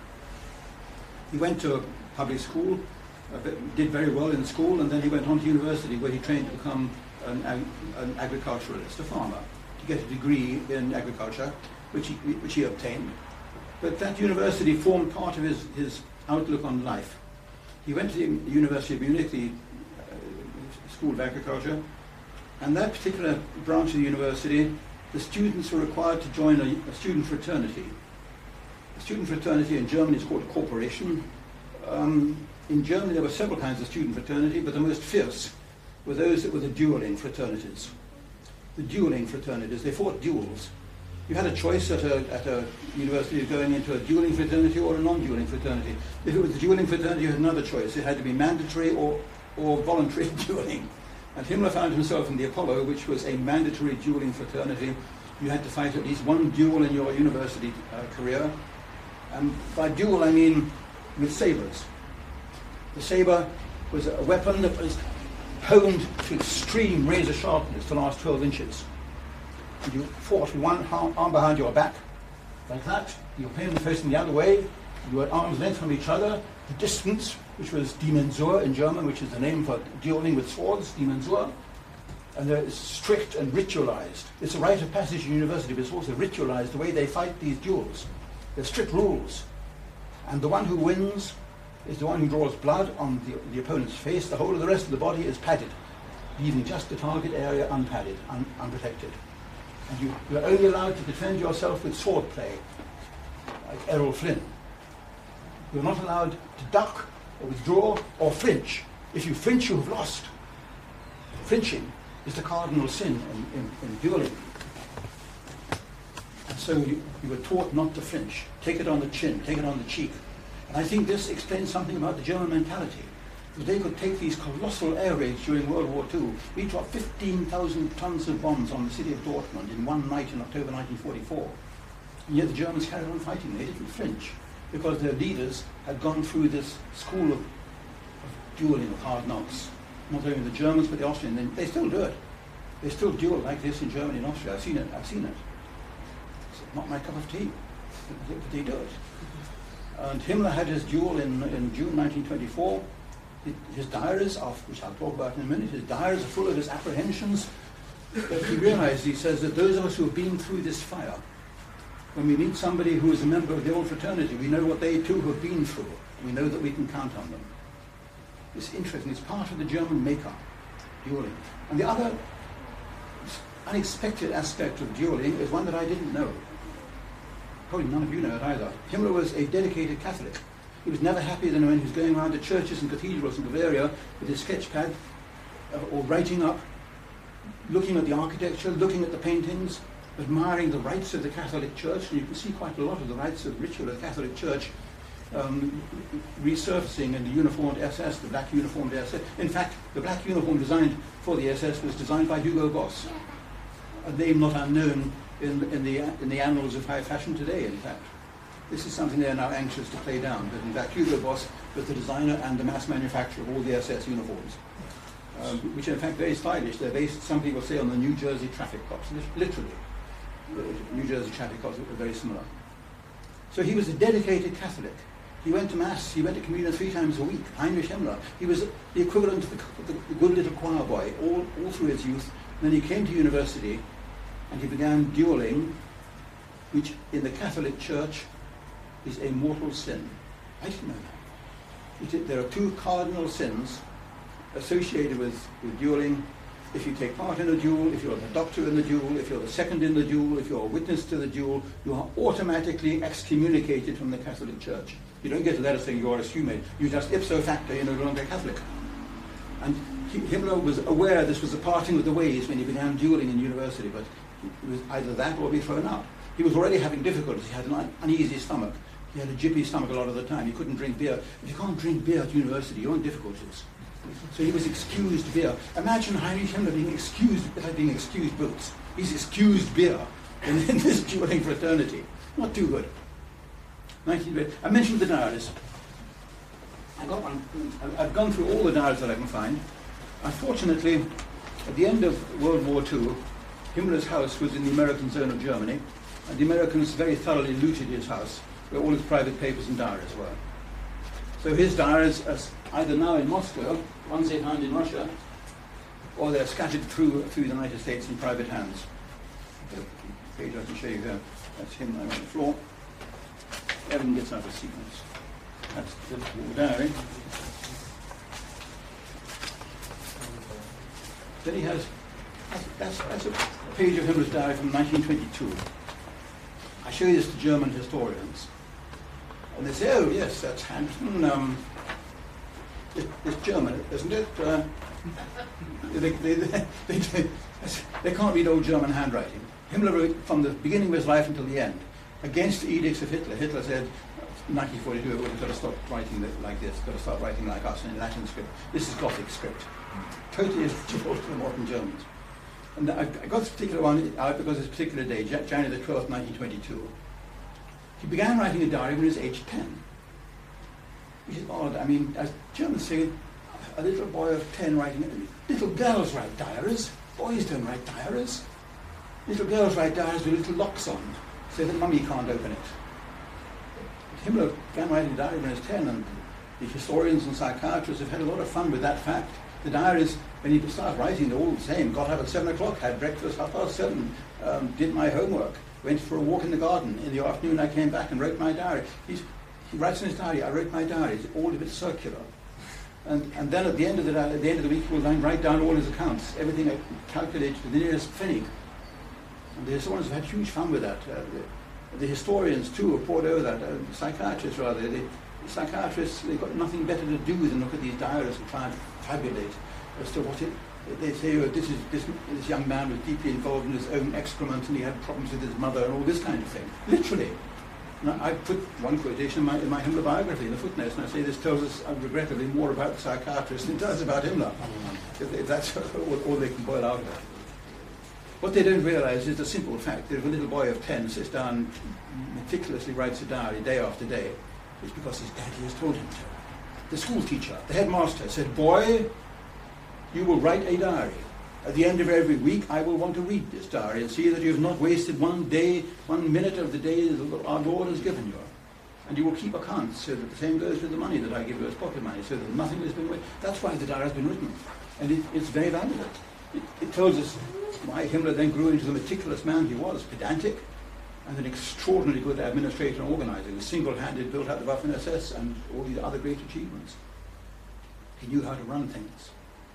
He went to a public school, uh, did very well in school, and then he went on to university where he trained to become an, ag an agriculturalist, a farmer, to get a degree in agriculture, which he, which he obtained. But that university formed part of his, his outlook on life. He went to the University of Munich, the uh, School of Agriculture, and that particular branch of the university, the students were required to join a, a student fraternity. A student fraternity in Germany is called a corporation. Um, in Germany there were several kinds of student fraternity, but the most fierce were those that were the dueling fraternities. The dueling fraternities, they fought duels. You had a choice at a, at a university of going into a dueling fraternity or a non-dueling fraternity. If it was a dueling fraternity, you had another choice. It had to be mandatory or, or voluntary dueling. And Himmler found himself in the Apollo, which was a mandatory dueling fraternity. You had to fight at least one duel in your university uh, career. And by duel, I mean with sabers. The saber was a weapon that was honed to extreme razor sharpness to last twelve inches. And you fought with one arm behind your back, like that. Your opponent facing the other way. You were at arm's length from each other. The distance, which was Die Mensur in German, which is the name for dueling with swords, Die Mensur. And they're strict and ritualized. It's a rite of passage in university, but it's also ritualized the way they fight these duels. There's strict rules. And the one who wins is the one who draws blood on the, the opponent's face. The whole of the rest of the body is padded, leaving just the target area unpadded, un unprotected. And you, you're only allowed to defend yourself with sword play, like Errol Flynn. You're not allowed to duck or withdraw or flinch. If you flinch, you have lost. Flinching is the cardinal sin in, in, in dueling. And so you, you were taught not to flinch. Take it on the chin, take it on the cheek. And I think this explains something about the German mentality. They could take these colossal air raids during World War Two. We dropped fifteen thousand tons of bombs on the city of Dortmund in one night in October nineteen forty-four. And yet the Germans carried on fighting. They didn't flinch because their leaders had gone through this school of, of dueling, of hard knocks. Not only the Germans, but the Austrians. They, they still do it. They still duel like this in Germany and Austria. I've seen it. I've seen it. It's not my cup of tea, but they do it. And Himmler had his duel in, in June nineteen twenty-four. His diaries, of which I'll talk about in a minute, his diaries are full of his apprehensions. But he realized, he says, that those of us who have been through this fire, when we meet somebody who is a member of the old fraternity, we know what they too have been through. We know that we can count on them. It's interesting. It's part of the German makeup, dueling. And the other unexpected aspect of dueling is one that I didn't know. Probably none of you know it either. Himmler was a dedicated Catholic. He was never happier than when he was going around the churches and cathedrals in Bavaria with his sketch pad, uh, or writing up, looking at the architecture, looking at the paintings, admiring the rites of the Catholic Church, and you can see quite a lot of the rites of ritual of the Catholic Church um, resurfacing in the uniformed S S, the black uniformed S S. In fact, the black uniform designed for the S S was designed by Hugo Boss, a name not unknown in, in, the, in the annals of high fashion today, in fact. This is something they're now anxious to play down, but in fact Hugo Boss was the designer and the mass manufacturer of all the S S uniforms, um, which are in fact very stylish. They're based, some people say, on the New Jersey traffic cops, literally. The New Jersey traffic cops are very similar. So he was a dedicated Catholic. He went to Mass, he went to communion three times a week. Heinrich Himmler. He was the equivalent of the, the good little choir boy all, all through his youth. And then he came to university and he began dueling, which in the Catholic Church is a mortal sin. I didn't know that. It, there are two cardinal sins associated with, with dueling. If you take part in a duel, if you're the doctor in the duel, if you're the second in the duel, if you're a witness to the duel, you are automatically excommunicated from the Catholic Church. You don't get a letter saying you are excommunicated. You just ipso facto, you're no longer Catholic. And he, Himmler was aware this was a parting of the ways when he began dueling in university, but it was either that or be thrown out. He was already having difficulties. He had an un uneasy stomach. He had a jippy stomach a lot of the time. He couldn't drink beer. If you can't drink beer at university, you're in difficulties. So he was excused beer. Imagine Heinrich Himmler being excused, like being excused boots. He's excused beer in, in this dueling fraternity. Not too good. nineteen I mentioned the diaries. I got one. I've gone through all the diaries that I can find. Unfortunately, at the end of World War Two, Himmler's house was in the American zone of Germany, and the Americans very thoroughly looted his house, where all his private papers and diaries were. So his diaries are either now in Moscow, ones they found in Russia, or they're scattered through, through the United States in private hands. The page I can show you here, that's him on the floor. Everything gets out of sequence. That's the little diary. Then he has, that's, that's a page of Himmler's diary from nineteen twenty-two. I show this to German historians. And they say, oh yes, that's Hansen. Um, it, it's German, isn't it? Uh, they, they, they, they, they can't read old German handwriting. Himmler wrote from the beginning of his life until the end, against the edicts of Hitler. Hitler said, in nineteen forty-two, we've got to stop writing like this, got to start writing like us in Latin script. This is Gothic script. Totally different to the modern Germans. And I, I got this particular one out because it's a particular day, January the twelfth, nineteen twenty-two. He began writing a diary when he was aged ten. Which is odd. I mean, as Germans say, a little boy of ten writing, little girls write diaries, boys don't write diaries. Little girls write diaries with little locks on, so that mummy can't open it. But Himmler began writing a diary when he was ten, and the historians and psychiatrists have had a lot of fun with that fact. The diaries, when he started writing, they're all the same. Got up at seven o'clock, had breakfast, half past seven, um, did my homework, went for a walk in the garden. In the afternoon, I came back and wrote my diary. He's, he writes in his diary, I wrote my diary. It's all a bit circular. And, and then at the end of the at the end of the week, he will then write down all his accounts, everything calculated to the nearest pfennig. And the historians have had huge fun with that. Uh, the, the historians too have poured over that. Uh, the psychiatrists rather, the, the psychiatrists, they've got nothing better to do than look at these diaries and try and fabulate as to what it. They say, oh, this is this, this young man was deeply involved in his own excrement and he had problems with his mother and all this kind of thing. Literally. Now, I put one quotation in my, in my Himmler biography in the footnotes, and I say this tells us, uh, regrettably, more about the psychiatrist than it does about Himmler. If, if that's all, all they can boil out of it. What they don't realize is the simple fact that if a little boy of ten sits down and meticulously writes a diary day after day, it's because his daddy has told him to. The school teacher, the headmaster, said, boy, you will write a diary. At the end of every week, I will want to read this diary and see that you have not wasted one day, one minute of the day that our Lord has given you. And you will keep accounts so that the same goes with the money that I give you as pocket money, so that nothing has been wasted. That's why the diary has been written. And it, it's very valuable. It, it tells us why Himmler then grew into the meticulous man he was, pedantic, and an extraordinarily good administrator and organizer, who single-handed built out the Waffen S S and all these other great achievements. He knew how to run things.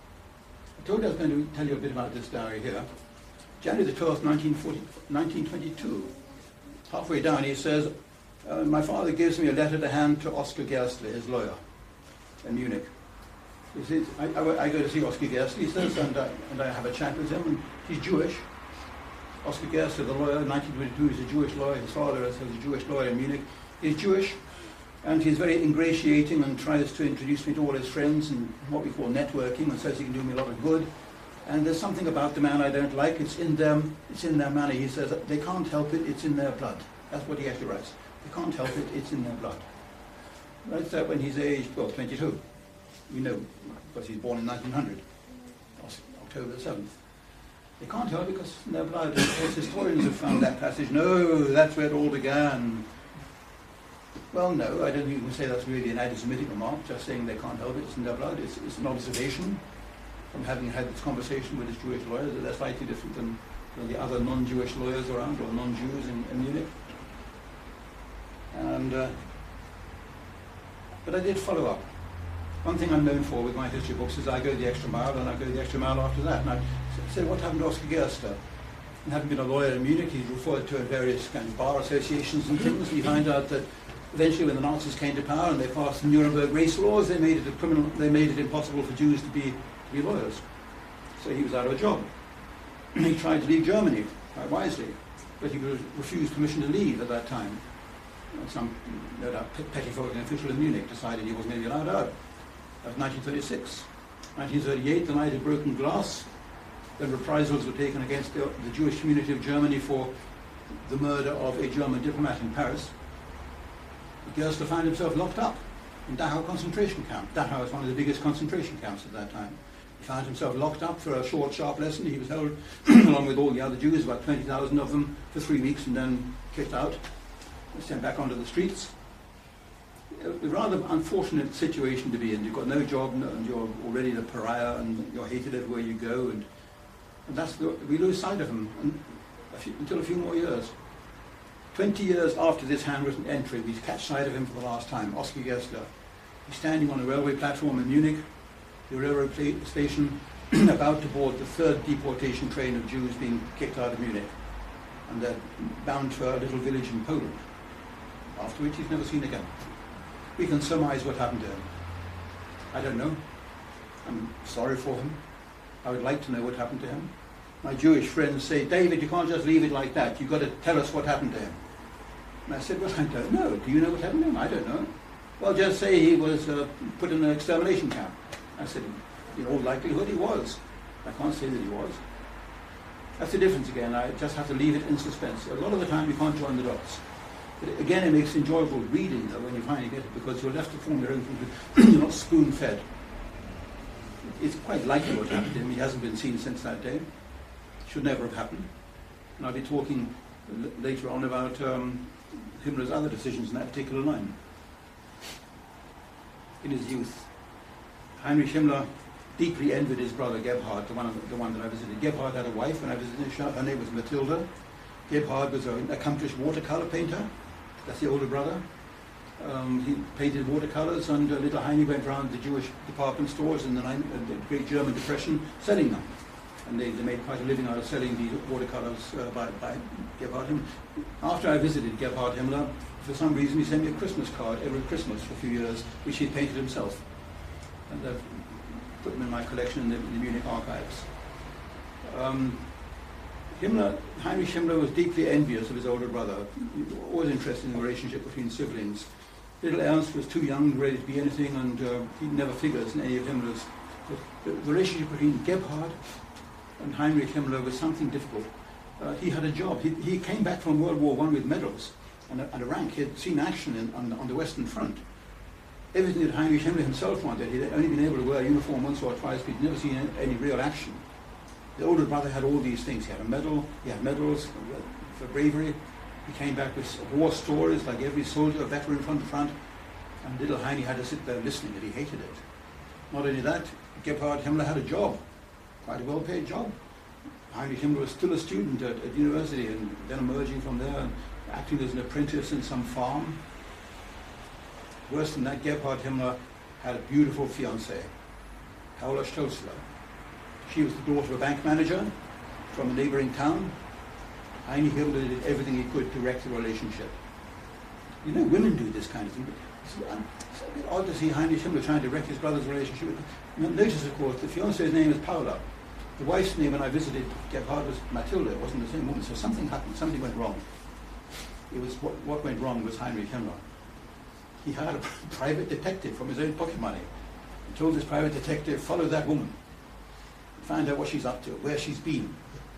I told you I was going to tell you a bit about this diary here. January the twelfth, nineteen twenty-two. Halfway down he says, uh, my father gives me a letter to hand to Oscar Gerstler, his lawyer, in Munich. He says, I, I, I go to see Oskar Gerster, he says, and, uh, and I have a chat with him, and he's Jewish. Oskar Gerster, the lawyer, in nineteen twenty-two, he's a Jewish lawyer. His father is a Jewish lawyer in Munich. He's Jewish, and he's very ingratiating and tries to introduce me to all his friends and what we call networking, and says he can do me a lot of good. And there's something about the man I don't like. It's in them. It's in their manner. He says they can't help it. It's in their blood. That's what he actually writes. They can't help it. It's in their blood. Writes that when he's aged, well, twenty-two. We know, because he's born in nineteen hundred, October the seventh. They can't help it because it's in their blood. And of course, historians have found that passage. No, that's where it all began. Well, no, I don't think you can say that's really an anti-Semitic remark, just saying they can't help it, it's in their blood. It's, it's an observation from having had this conversation with his Jewish lawyers that they're slightly different than, than the other non-Jewish lawyers around, or non-Jews in, in Munich. And, uh, but I did follow up. One thing I'm known for with my history books is I go the extra mile, and I go the extra mile after that. And I said, what happened to Oskar Gerster? And having been a lawyer in Munich, he's referred to in various kind of bar associations and things, and you find out that eventually when the Nazis came to power and they passed the Nuremberg race laws, they made it a criminal, they made it impossible for Jews to be, to be lawyers. So he was out of a job. He tried to leave Germany, quite wisely, but he was refused permission to leave at that time. And some, no doubt, pettifogging official in Munich decided he wasn't going to be allowed out. That was nineteen thirty-six. nineteen thirty-eight, the night of broken glass, when reprisals were taken against the, the Jewish community of Germany for the murder of a German diplomat in Paris. Gerster found himself locked up in Dachau concentration camp. Dachau was one of the biggest concentration camps at that time. He found himself locked up for a short, sharp lesson. He was held, along with all the other Jews, about twenty thousand of them, for three weeks and then kicked out, sent back onto the streets. A rather unfortunate situation to be in. You've got no job and you're already the pariah and you're hated everywhere you go. And, and that's the, we lose sight of him and a few, until a few more years. Twenty years after this handwritten entry, we catch sight of him for the last time, Oskar Gerster. He's standing on a railway platform in Munich, the railroad station, about to board the third deportation train of Jews being kicked out of Munich. And they're bound for a little village in Poland, after which he's never seen again. We can surmise what happened to him. I don't know. I'm sorry for him. I would like to know what happened to him. My Jewish friends say, David, you can't just leave it like that. You've got to tell us what happened to him. And I said, well, I don't know. Do you know what happened to him? I don't know. Well, just say he was uh, put in an extermination camp. I said, in all likelihood he was. I can't say that he was. That's the difference again. I just have to leave it in suspense. A lot of the time you can't join the dots. But again, it makes enjoyable reading though when you finally get it, because you're left to form your own conclusion. You're not spoon-fed. It's quite likely what happened to him. He hasn't been seen since that day. Should never have happened. And I'll be talking l later on about um, Himmler's other decisions in that particular line. In his youth, Heinrich Himmler deeply envied his brother Gebhard, the one, the one that I visited. Gebhard had a wife when I visited him. Her name was Matilda. Gebhard was an accomplished watercolor painter. That's the older brother. Um, he painted watercolors, and uh, little Heine went around the Jewish department stores in the, uh, the Great German Depression selling them. And they, they made quite a living out of selling these watercolors uh, by, by Gebhard Himmler. After I visited Gebhard Himmler, for some reason he sent me a Christmas card every Christmas for a few years, which he painted himself. And I've put them in my collection in the, in the Munich archives. Um, Himmler, Heinrich Himmler was deeply envious of his older brother. He was always interested in the relationship between siblings. Little Ernst was too young, ready to be anything, and uh, he never figures in any of Himmler's. The, the relationship between Gebhard and Heinrich Himmler was something difficult. Uh, he had a job. He, he came back from World War One with medals and a, and a rank. He had seen action in, on, on the Western Front. Everything that Heinrich Himmler himself wanted, he'd only been able to wear a uniform once or twice, but he'd never seen any, any real action. The older brother had all these things. He had a medal, he had medals for bravery. He came back with war stories like every soldier, veteran from the front. And little Heine had to sit there listening, and he hated it. Not only that, Gebhard Himmler had a job, quite a well-paid job. Heinrich Himmler was still a student at, at university, and then emerging from there and acting as an apprentice in some farm. Worse than that, Gebhard Himmler had a beautiful fiancée, Paula Stolzler. She was the daughter of a bank manager from a neighboring town. Heine Himmler did everything he could to wreck the relationship. You know, women do this kind of thing. a bit odd to see Heinrich Himmler trying to wreck his brother's relationship with him. Notice, of course, the fiance's name is Paula. The wife's name when I visited Gebhard was Matilda. It wasn't the same woman. So something happened. Something went wrong. It was what, what went wrong was Heinrich Himmler. He hired a private detective from his own pocket money. He told this private detective, follow that woman. Find out what she's up to, where she's been.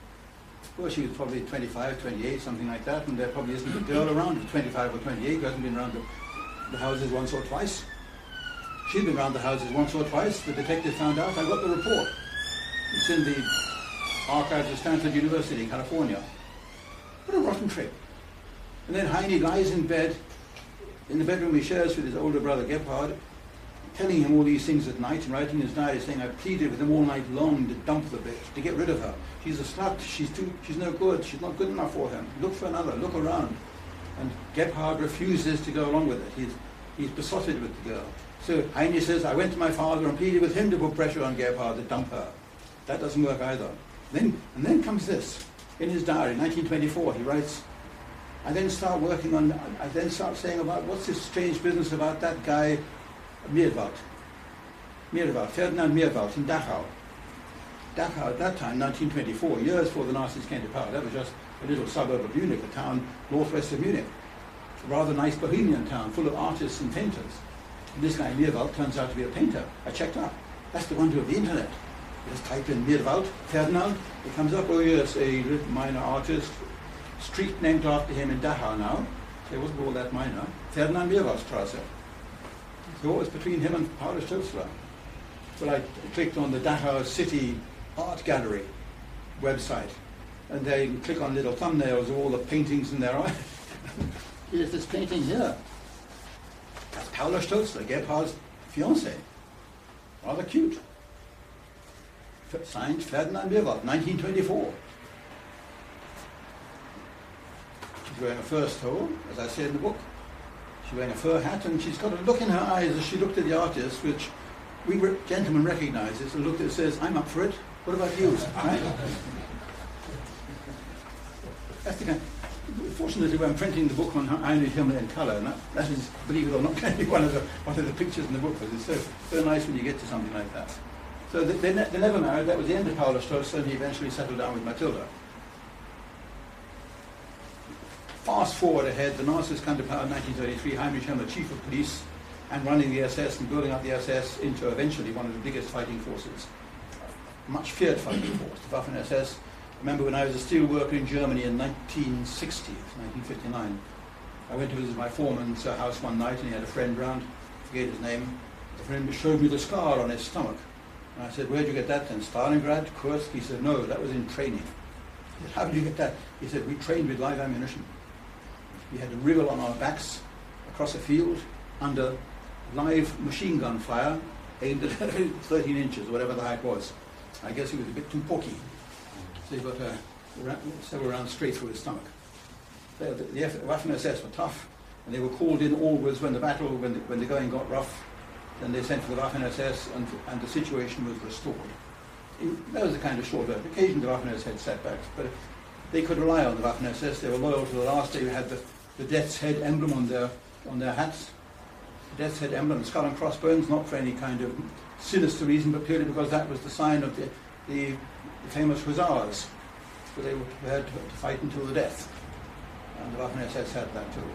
Well, she was probably twenty-five, twenty-eight, something like that, and there probably isn't a girl around who's twenty-five or twenty-eight who hasn't been around the, the houses once or twice. She'd been around the houses once or twice. The detective found out. I got the report. It's in the archives of Stanford University in California. What a rotten trick. And then Heine lies in bed, in the bedroom he shares with his older brother Gebhard, telling him all these things at night and writing in his diary saying, I pleaded with him all night long to dump the bitch, to get rid of her. She's a slut, she's too, she's no good, she's not good enough for him. Look for another, look around. And Gebhard refuses to go along with it. He's, he's besotted with the girl. So Heine says, I went to my father and pleaded with him to put pressure on Gebhard to dump her. That doesn't work either. Then, and then comes this. In his diary, nineteen twenty-four, he writes, I then start working on, I then start saying about, what's this strange business about that guy, Meerwald. Meerwald, Ferdinand Meerwald in Dachau. Dachau at that time, nineteen twenty-four, years before the Nazis came to power. That was just a little suburb of Munich, a town northwest of Munich. A rather nice bohemian town, full of artists and painters. And this guy Meerwald turns out to be a painter. I checked up. That's the wonder of the internet. You just type in Meerwald, Ferdinand, it comes up, oh yes, a minor artist, street named after him in Dachau now. So it wasn't all that minor. Ferdinand Meerwaldstrasse. So what was between him and Paulus Stolzler? Well, I clicked on the Dachau City Art Gallery website, and they click on little thumbnails of all the paintings in their eye. Here's this painting here. That's Paula Stolzler, Gebhard's fiancée. Rather cute. F- signed Ferdinand Meerwald, nineteen twenty-four. She's wearing a fur stole, as I said in the book. She's wearing a fur hat, and she's got a look in her eyes as she looked at the artist, which we re- gentlemen recognize. It's a look that says, I'm up for it. What about you? Right? That's the kind. Fortunately, I'm printing the book on Heinrich Himmler in colour, and that, that is, believe it or not, going to be one of the one of the pictures in the book, because it's so, so nice when you get to something like that. So they, they, ne- they never married. That was the end of Paula Stolzler, and he eventually settled down with Matilda. Fast forward ahead, the Nazis come to power in nineteen thirty-three, Heinrich Himmler, chief of police, and running the S S and building up the S S into eventually one of the biggest fighting forces. Much feared fighting force, the Waffen-S S. I remember when I was a steel worker in Germany in nineteen sixty, nineteen fifty-nine, I went to visit my foreman's uh, house one night, and he had a friend round, I forget his name. The friend showed me the scar on his stomach. And I said, where'd you get that then? Stalingrad, Kursk? He said, no, that was in training. I said, how did you get that? He said, we trained with live ammunition. We had a rivel on our backs across a field under live machine gun fire aimed at thirteen inches, or whatever the height was. I guess he was a bit too porky. So he got uh, several rounds straight through his stomach. The, the, the Waffen-S S were tough, and they were called in always when the battle, when the, when the going got rough. Then they sent for the Waffen-S S, and, and the situation was restored. It, that was the kind of short version. Occasionally the Waffen-S S had setbacks, but they could rely on the Waffen-S S. They were loyal to the last. They had the, the Death's Head emblem on their on their hats. The Death's Head emblem, skull and crossbones, not for any kind of sinister reason, but purely because that was the sign of the, the, the famous Hussars. So they were prepared to, to fight until the death. And the Waffen-S S had that too.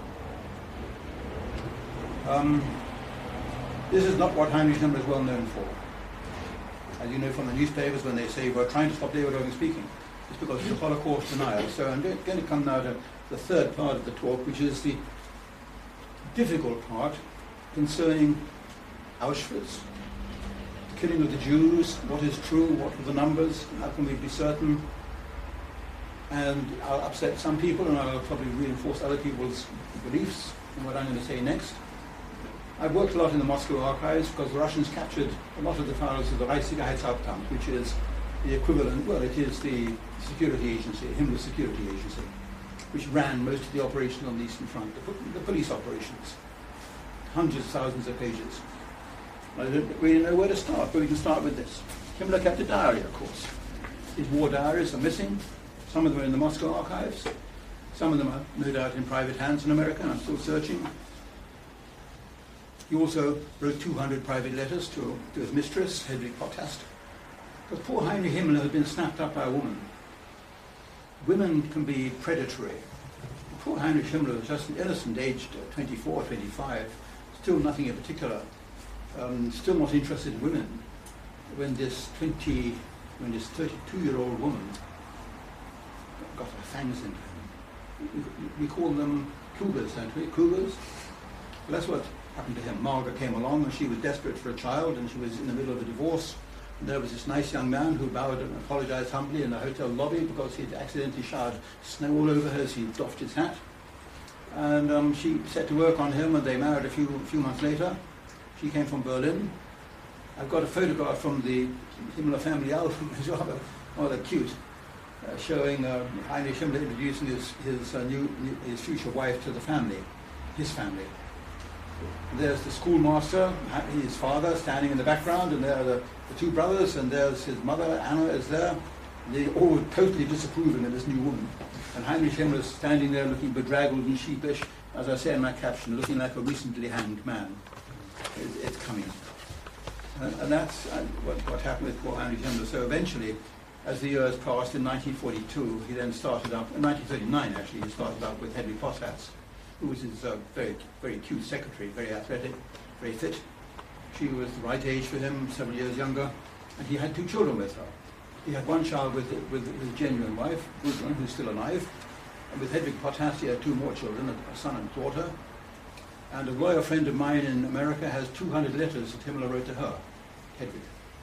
Um, this is not what Heinrich Himmler is well known for. As you know from the newspapers, when they say we're trying to stop David Irving speaking, it's because he's a Holocaust denier. So I'm going to come now to the third part of the talk, which is the difficult part concerning Auschwitz, the killing of the Jews, what is true, what are the numbers, how can we be certain. And I'll upset some people, and I'll probably reinforce other people's beliefs in what I'm going to say next. I've worked a lot in the Moscow archives because the Russians captured a lot of the files of the Reichssicherheitshauptamt, which is the equivalent, well, it is the security agency, Himmler's security agency, which ran most of the operation on the Eastern Front, the, the police operations. Hundreds of thousands of pages. I don't really know where to start, but we can start with this. Himmler kept a diary, of course. His war diaries are missing. Some of them are in the Moscow archives. Some of them are no doubt in private hands in America, and I'm still searching. He also wrote two hundred private letters to, to his mistress, Hedwig Potthast. Because poor Heinrich Himmler had been snapped up by a woman. Women can be predatory. Poor Heinrich Himmler was just an innocent, aged uh, twenty-four, twenty-five, still nothing in particular, um, still not interested in women. When this twenty, when this thirty-two-year-old woman got her fangs into him, we, we call them cougars, don't we? Cougars. Well, that's what happened to him. Margaret came along and she was desperate for a child and she was in the middle of a divorce. And there was this nice young man who bowed and apologized humbly in the hotel lobby because he'd accidentally showered snow all over her as he doffed his hat. And um, she set to work on him and they married a few, a few months later. She came from Berlin. I've got a photograph from the Himmler family album, which is rather, rather cute, uh, showing uh, Heinrich Himmler introducing his, his, uh, new, his future wife to the family, his family. There's the schoolmaster, his father, standing in the background, and there are the, the two brothers, and there's his mother, Anna, is there. They're all totally disapproving of this new woman. And Heinrich Himmler is standing there looking bedraggled and sheepish, as I say in my caption, looking like a recently hanged man. It, it's coming. And, and that's uh, what, what happened with poor Heinrich Himmler. So eventually, as the years passed, in nineteen forty-two, he then started up, in nineteen thirty-nine actually, he started up with Hedwig Potthast, who was his uh, very, very cute secretary, very athletic, very fit. She was the right age for him, several years younger, and he had two children with her. He had one child with, with his genuine wife, Gudrun, who's still alive, and with Hedwig Potthast he had two more children, a, a son and daughter. And a lawyer friend of mine in America has two hundred letters that Himmler wrote to her, Hedwig.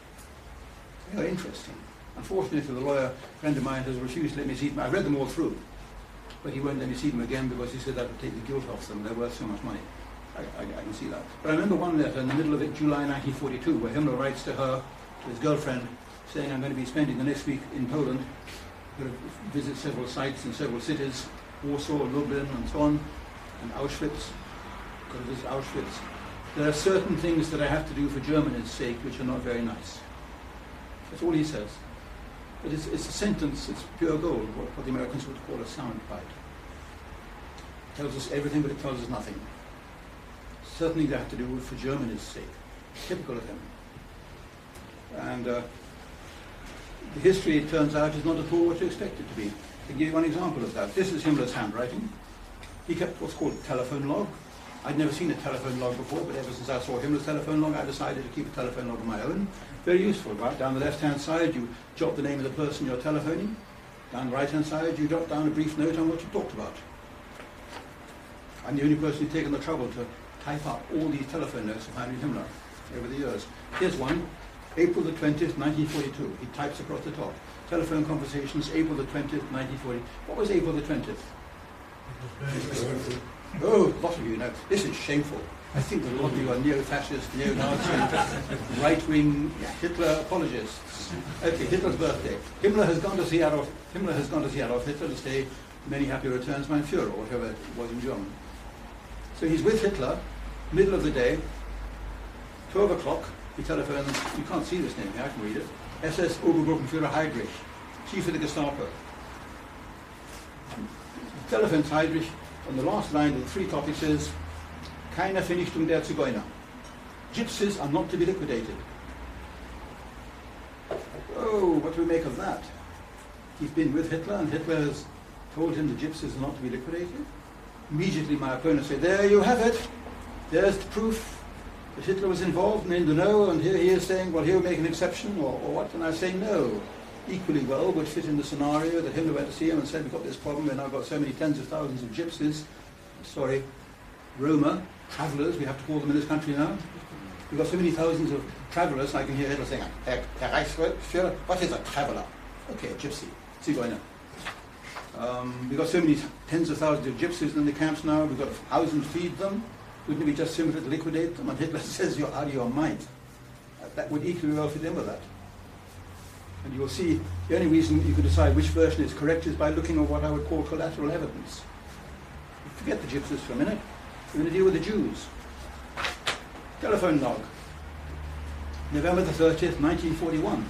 Very interesting. Unfortunately, the lawyer friend of mine has refused to let me see them. I read them all through, but he won't let me see them again because he said that would take the guilt off them. They're worth so much money. I, I, I can see that. But I remember one letter in the middle of it, July nineteen forty-two, where Himmler writes to her, to his girlfriend, saying, I'm going to be spending the next week in Poland, going to visit several sites in several cities, Warsaw, Lublin, and so on, and Auschwitz. Going to visit Auschwitz. There are certain things that I have to do for Germany's sake which are not very nice. That's all he says. But it's, it's a sentence, it's pure gold, what, what the Americans would call a soundbite. It tells us everything, but it tells us nothing. Certainly they have to do for Germany's sake. Typical of him. And uh, the history, it turns out, is not at all what you expect it to be. To give you one example of that, this is Himmler's handwriting. He kept what's called a telephone log. I'd never seen a telephone log before, but ever since I saw Himmler's telephone log, I decided to keep a telephone log of my own. Very useful, right? Down the left-hand side, you jot the name of the person you're telephoning. Down the right-hand side, you jot down a brief note on what you talked about. I'm the only person who's taken the trouble to type up all these telephone notes of Heinrich Himmler over the years. Here's one, April the twentieth, nineteen forty-two. He types across the top. Telephone conversations, April the twentieth, nineteen forty. What was April the twentieth? Oh, a lot of you know. This is shameful. I think that a lot of you are neo-fascist, neo-Nazi, right-wing Hitler apologists. Okay, Hitler's birthday. Himmler has gone to see Adolf. Himmler has gone to see Adolf Hitler to say, "Many happy returns, mein Führer," or whatever it was in German. So he's with Hitler, middle of the day, twelve o'clock. He telephones. You can't see this name here. I can read it. S S Obergruppenführer Heydrich, chief of the Gestapo. He telephones Heydrich. On the last line of the three topics is, keine Vernichtung der Zigeuner. Gypsies are not to be liquidated. Oh, what do we make of that? He's been with Hitler, and Hitler has told him the gypsies are not to be liquidated. Immediately my opponents say, there you have it. There's the proof that Hitler was involved and in the know, and here he is saying, well, he'll make an exception, or, or what? And I say, no. Equally well would fit in the scenario that Himmler went to see him and said, we've got this problem, we've now got so many tens of thousands of gypsies, sorry, Roma, travellers, we have to call them in this country now. We've got so many thousands of travellers, I can hear Hitler saying, Herr, Herr Reichsführer, what is a traveller? Okay, a gypsy, Zigeuner. Um, we've got so many tens of thousands of gypsies in the camps now, we've got a thousand to feed them, wouldn't it be just simpler to liquidate them? And Hitler says, you're out of your mind. Uh, that would equally well fit in with that. And you'll see the only reason you can decide which version is correct is by looking at what I would call collateral evidence. Forget the gypsies for a minute. We're going to deal with the Jews. Telephone log. November the thirtieth, nineteen forty-one.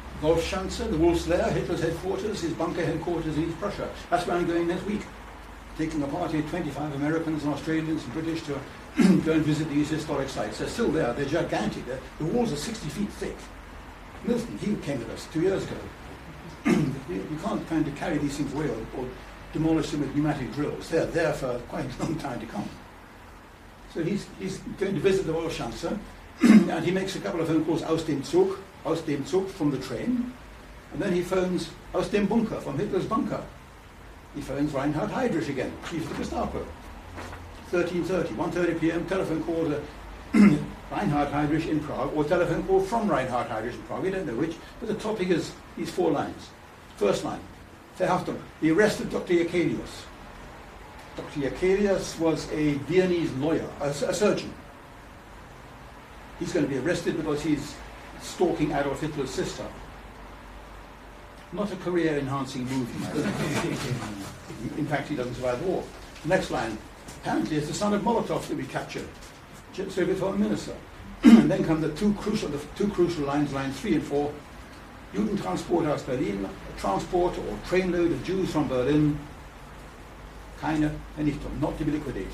Wolfschanze, the Wolf Slayer, Hitler's headquarters, his bunker headquarters in East Prussia. That's where I'm going next week. taking a party of twenty-five Americans and Australians and British to go and visit these historic sites. They're still there. They're gigantic. They're, the walls are sixty feet thick. Milton, he came to us two years ago. you, you can't kind of carry these things away or, or demolish them with pneumatic drills. They're there for quite a long time to come. So he's, he's going to visit the Royal Chancellor, and he makes a couple of phone calls aus dem Zug, aus dem Zug from the train, and then he phones aus dem Bunker, from Hitler's bunker. He phones Reinhard Heydrich again, chief of the Gestapo. thirteen thirty, one thirty p m, telephone call to Reinhard Heydrich in Prague, or telephone call from Reinhard Heydrich in Prague, we don't know which, but the topic is these four lines. First line, Verhaftung, the arrest of Doctor Jekelius. Doctor Jekelius was a Viennese lawyer, a, a surgeon. He's going to be arrested because he's stalking Adolf Hitler's sister. Not a career-enhancing move. In fact, he doesn't survive the war. Next line, apparently it's the son of Molotov to be captured, Soviet foreign minister. And then come the two crucial, the two crucial lines, lines three and four. Judentransport aus Berlin, a transport or trainload of Jews from Berlin, keine Vernichtung, not to be liquidated.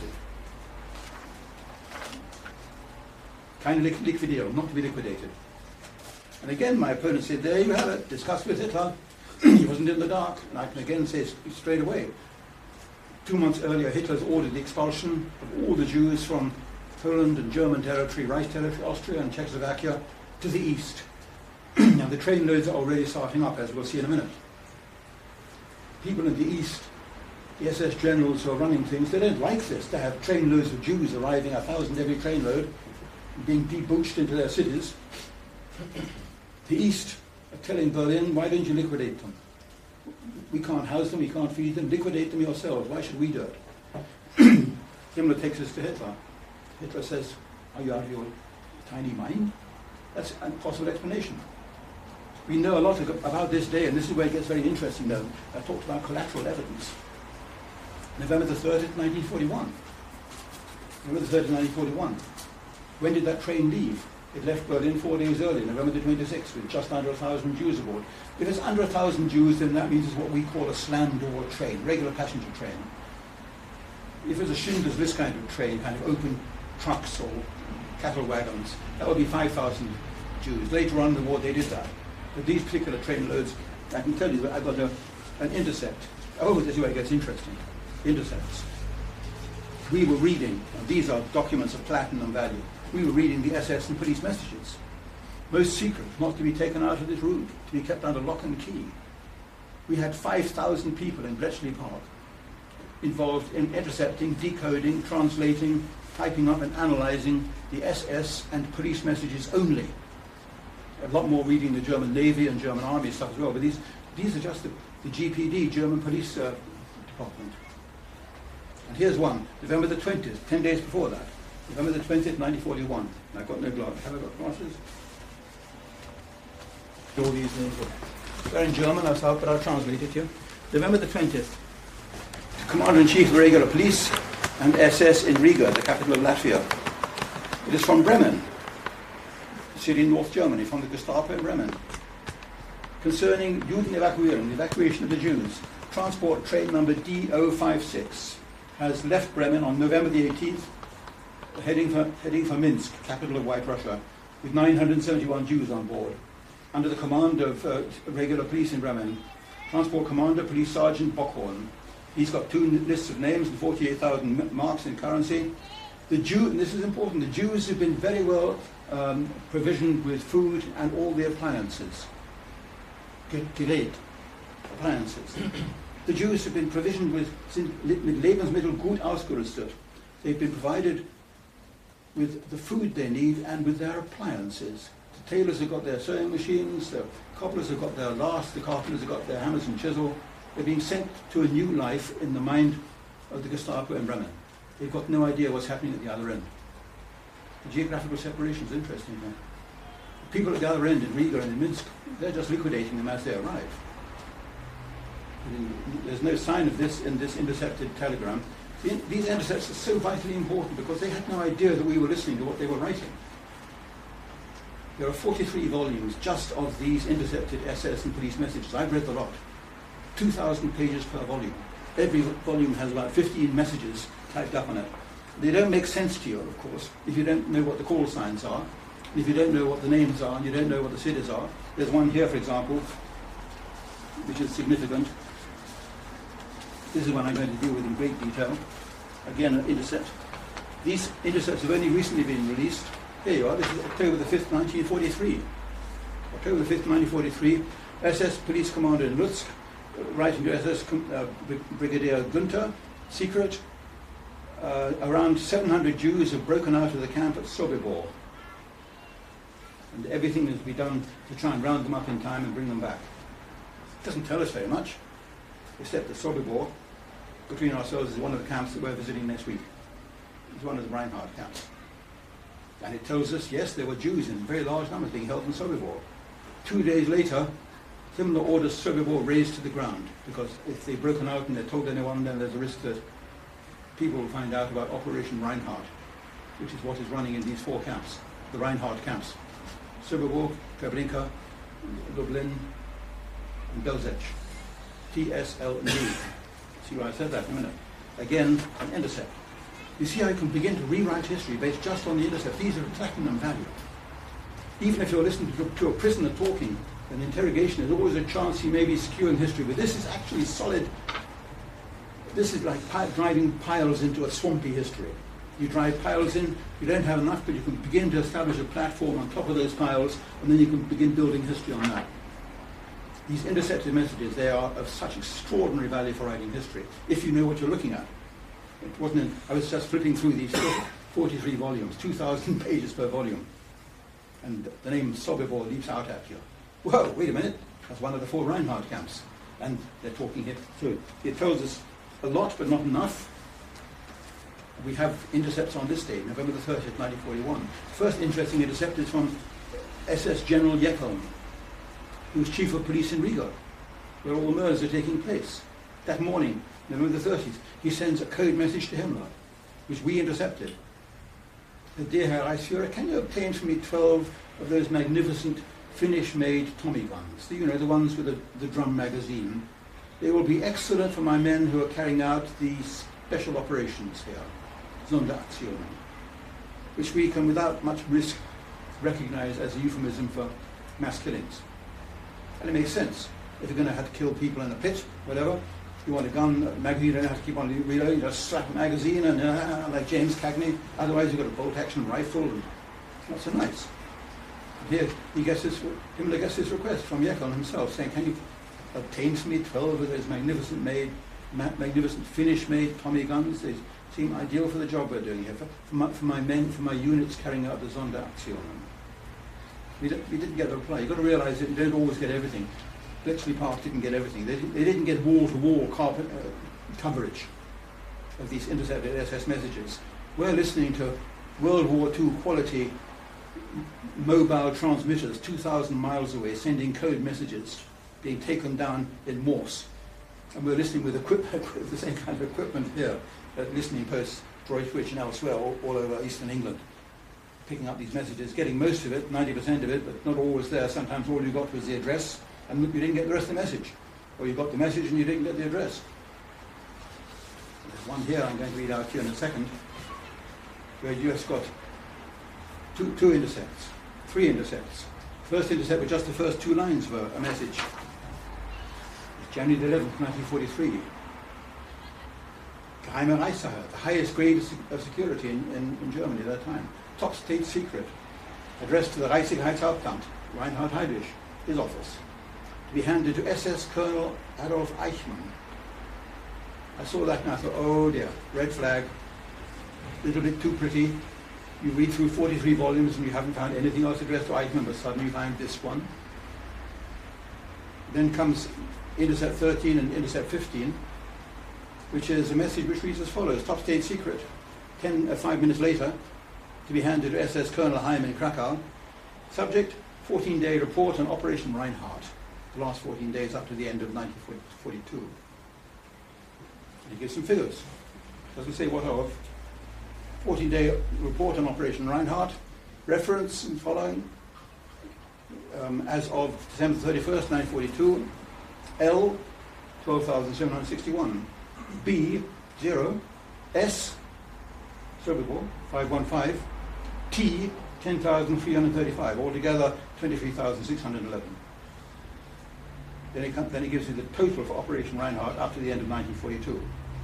Keine Liquidierung, not to be liquidated. And again, my opponent said, there you have it, discussed with Hitler. He wasn't in the dark. And I can again say straight away, two months earlier, Hitler's ordered the expulsion of all the Jews from Poland and German territory, Reich territory, Austria and Czechoslovakia to the east. Now the train loads are already starting up, as we'll see in a minute. People in the east, the S S generals who are running things, they don't like this, to have train loads of Jews arriving, a thousand every train load, being debauched into their cities. The east are telling Berlin, why don't you liquidate them? We can't house them, we can't feed them, liquidate them yourselves, why should we do it? Himmler takes us to Hitler. Hitler says, are you out of your tiny mind? That's a possible explanation. We know a lot about this day, and this is where it gets very interesting though. I talked about collateral evidence. November the thirtieth, nineteen forty-one. November the thirtieth, nineteen forty-one. When did that train leave? It left Berlin four days earlier, November the twenty-sixth, with just under a thousand Jews aboard. If it's under a thousand Jews, then that means it's what we call a slam door train, regular passenger train. If it's a Schindler's List kind of train, kind of open trucks or cattle wagons, that would be five thousand Jews. Later on in the war, they did that. But these particular train loads, I can tell you that I've got a, an intercept. Oh, this is where it gets interesting. Intercepts. We were reading, and these are documents of platinum value, we were reading the S S and police messages. Most secret, not to be taken out of this room, to be kept under lock and key. We had five thousand people in Bletchley Park involved in intercepting, decoding, translating, typing up and analyzing the S S and police messages only. A lot more reading the German Navy and German Army stuff as well, but these, these are just the, the G P D, German Police uh, Department. And here's one, November the twentieth, ten days before that. November the twentieth, nineteen forty-one. And I've got no glasses. Have I got glasses? All these names. They're in German, I'll start, but I'll translate it here. November the twentieth. Commander-in-Chief of the Regular Police and S S in Riga, the capital of Latvia. It is from Bremen, a city in North Germany, from the Gestapo in Bremen. Concerning Judenevakuierung, the evacuation of the Jews, transport train number D zero five six has left Bremen on November the eighteenth, heading for, heading for Minsk, capital of White Russia, with nine hundred seventy-one Jews on board, under the command of uh, regular police in Bremen. Transport Commander, Police Sergeant Bockhorn. He's got two lists of names and forty-eight thousand marks in currency. The Jew, and this is important, the Jews have been very well um, provisioned with food and all the appliances. Gerät, appliances. The Jews have been provisioned with, mit Lebensmittel gut ausgerüstet. They've been provided with the food they need and with their appliances. The tailors have got their sewing machines, the cobblers have got their laths, the carpenters have got their hammers and chisel. They're being sent to a new life in the mind of the Gestapo in Bremen. They've got no idea what's happening at the other end. The geographical separation is interesting here. The people at the other end in Riga and in Minsk, they're just liquidating them as they arrive. There's no sign of this in this intercepted telegram. These intercepts are so vitally important because they had no idea that we were listening to what they were writing. There are forty-three volumes just of these intercepted S S and police messages. I've read the lot. two thousand pages per volume. every volume has about fifteen messages typed up on it. They don't make sense to you, of course, if you don't know what the call signs are, and if you don't know what the names are, and you don't know what the cities are. There's one here, for example, which is significant. This is one I'm going to deal with in great detail. Again, an intercept. These intercepts have only recently been released. Here you are, this is October the fifth, nineteen forty-three. October the fifth, nineteen forty-three, S S Police Commander in Lutsk, uh, writing to S S Com- uh, Brigadier Günther, secret. Uh, around seven hundred Jews have broken out of the camp at Sobibor. And everything is to be done to try and round them up in time and bring them back. It doesn't tell us very much, except that Sobibor, between ourselves, is one of the camps that we're visiting next week. It's one of the Reinhardt camps. And it tells us, yes, there were Jews in very large numbers being held in Sobibor. Two days later, similar orders, Sobibor razed to the ground, because if they've broken out and they're told anyone, then there's a risk that people will find out about Operation Reinhardt, which is what is running in these four camps, the Reinhardt camps. Sobibor, Treblinka, Lublin, and Belzec. T, S, L, and D. See why I said that in a minute. Again, an intercept. You see, I can begin to rewrite history based just on the intercept. These are platinum value. Even if you're listening to, to a prisoner talking, an interrogation, there's always a chance he may be skewing history, but this is actually solid. This is like pi- driving piles into a swampy history. You drive piles in, you don't have enough, but you can begin to establish a platform on top of those piles, and then you can begin building history on that. These intercepted messages, they are of such extraordinary value for writing history, if you know what you're looking at. It wasn't in, I was just flipping through these forty-three volumes, two thousand pages per volume, and the name Sobibor leaps out at you. Whoa, wait a minute, that's one of the four Reinhardt camps. And they're talking here, so it tells us a lot, but not enough. We have intercepts on this day, November the thirtieth, nineteen forty-one. First interesting intercept is from S S General Jekyll, who was chief of police in Riga, where all the murders are taking place. That morning, November the thirtieth, he sends a code message to Himmler, which we intercepted. Dear Herr Reichsführer, can you obtain for me twelve of those magnificent Finnish-made Tommy guns? You know, the ones with the, the drum magazine. They will be excellent for my men who are carrying out the special operations here, Sonderaktionen, which we can, without much risk, recognize as a euphemism for mass killings. And it makes sense. If you're going to have to kill people in a pit, whatever, you want a gun, a magazine, you don't have to keep on reloading, you just slap a magazine and uh, like James Cagney. Otherwise you've got a bolt-action rifle, and it's not so nice. And here he gets his, Himmler gets his request from Jekyll himself, saying, can you obtain for me twelve of those magnificent made, ma- magnificent Finnish-made Tommy guns? They seem ideal for the job we're doing here, for, for, my, for my men, for my units carrying out the Sonderaktionen. We, d- we didn't get a reply. You've got to realize that you don't always get everything. Bletchley Park didn't get everything. They, they didn't get wall-to-wall carpet, uh, coverage of these intercepted S S messages. We're listening to World War Two quality m- mobile transmitters two thousand miles away sending code messages being taken down in Morse. And we're listening with equip- the same kind of equipment here at listening posts, Droitwich and elsewhere, all, all over eastern England, picking up these messages, getting most of it, ninety percent of it, but not always there. Sometimes all you got was the address, and you didn't get the rest of the message. Or you got the message and you didn't get the address. There's one here I'm going to read out here in a second, where you just got two, two intercepts, three intercepts. First intercept with just the first two lines of a, a message. It's January the eleventh, nineteen forty-three. Geheime Reichssicherheit, the highest grade of security in, in, in Germany at that time. Top state secret. Addressed to the Reichssicherheitshauptamt, Reinhard Heydrich, his office. To be handed to S S Colonel Adolf Eichmann. I saw that and I thought, oh dear, red flag, a little bit too pretty. You read through forty-three volumes and you haven't found anything else addressed to Eichmann, but suddenly you find this one. Then comes Intercept thirteen and Intercept fifteen, which is a message which reads as follows: top state secret, ten, uh, five minutes later, to be handed to S S Colonel Heim in Krakow. Subject, fourteen-day report on Operation Reinhardt, the last fourteen days up to the end of nineteen forty-two. And he gives some figures. Doesn't say what of. fourteen-day report on Operation Reinhardt, reference and following, um, as of December thirty-first, nineteen forty-two, L, twelve thousand seven hundred sixty-one. B, zero, S, Sobibor, five one five, T, ten thousand three hundred thirty-five, altogether twenty-three thousand six hundred eleven. Then it, comes, then it gives you the total for Operation Reinhardt up to the end of nineteen forty-two.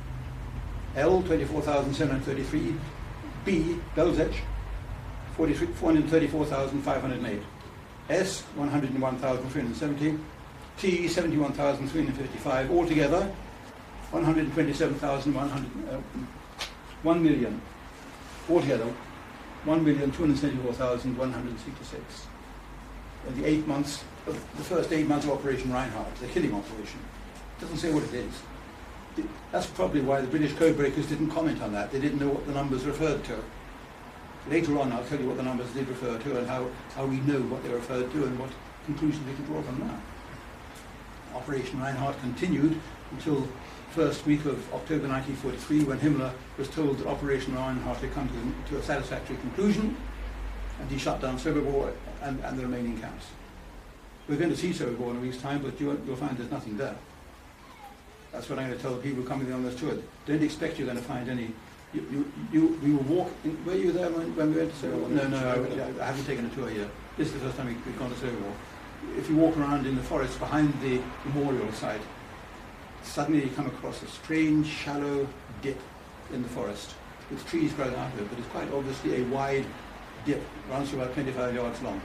L, twenty-four thousand seven hundred thirty-three, B, Belzec, four hundred thirty-four thousand five hundred eight, S, one hundred one thousand three hundred seventy, T, seventy-one thousand three hundred fifty-five, altogether one hundred twenty-seven thousand one hundred, uh, one million, altogether one million two hundred seventy-four thousand one hundred sixty-six. In the eight months, of the first eight months of Operation Reinhardt, the killing operation. It doesn't say what it is. It, that's probably why the British codebreakers didn't comment on that. They didn't know what the numbers referred to. Later on, I'll tell you what the numbers did refer to and how, how we know what they referred to and what conclusions we can draw from that. Operation Reinhardt continued until first week of October nineteen forty-three, when Himmler was told that Operation Reinhardt had come to, to a satisfactory conclusion, and he shut down Sobibor and, and the remaining camps. We're going to see Sobibor in a week's time, but you, you'll find there's nothing there. That's what I'm going to tell the people coming on this tour. Don't expect you're going to find any. You, you, you, we will walk. In, were you there when, when we went to Sobibor? No, no, I, I haven't taken a tour yet. This is the first time we, we've gone to Sobibor. If you walk around in the forest behind the memorial site, suddenly you come across a strange, shallow dip in the forest with trees growing out of it, but it's quite obviously a wide dip, runs to about twenty-five yards long.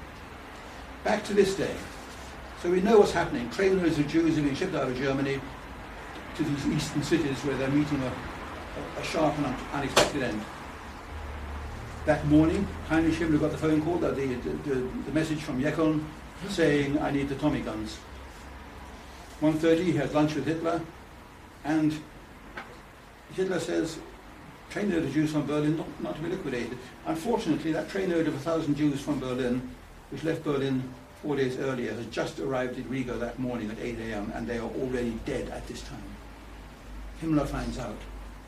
Back to this day. So we know what's happening. Trainloads of Jews are being shipped out of Germany to these eastern cities where they're meeting a, a sharp and unexpected end. That morning, Heinrich Himmler got the phone call, that the, the, the, the message from Jeckeln saying, I need the Tommy guns. one thirty, he has lunch with Hitler, and Hitler says, trainload of Jews from Berlin not, not to be liquidated. Unfortunately, that trainload of a thousand Jews from Berlin, which left Berlin four days earlier, has just arrived at Riga that morning at eight a m, and they are already dead at this time. Himmler finds out.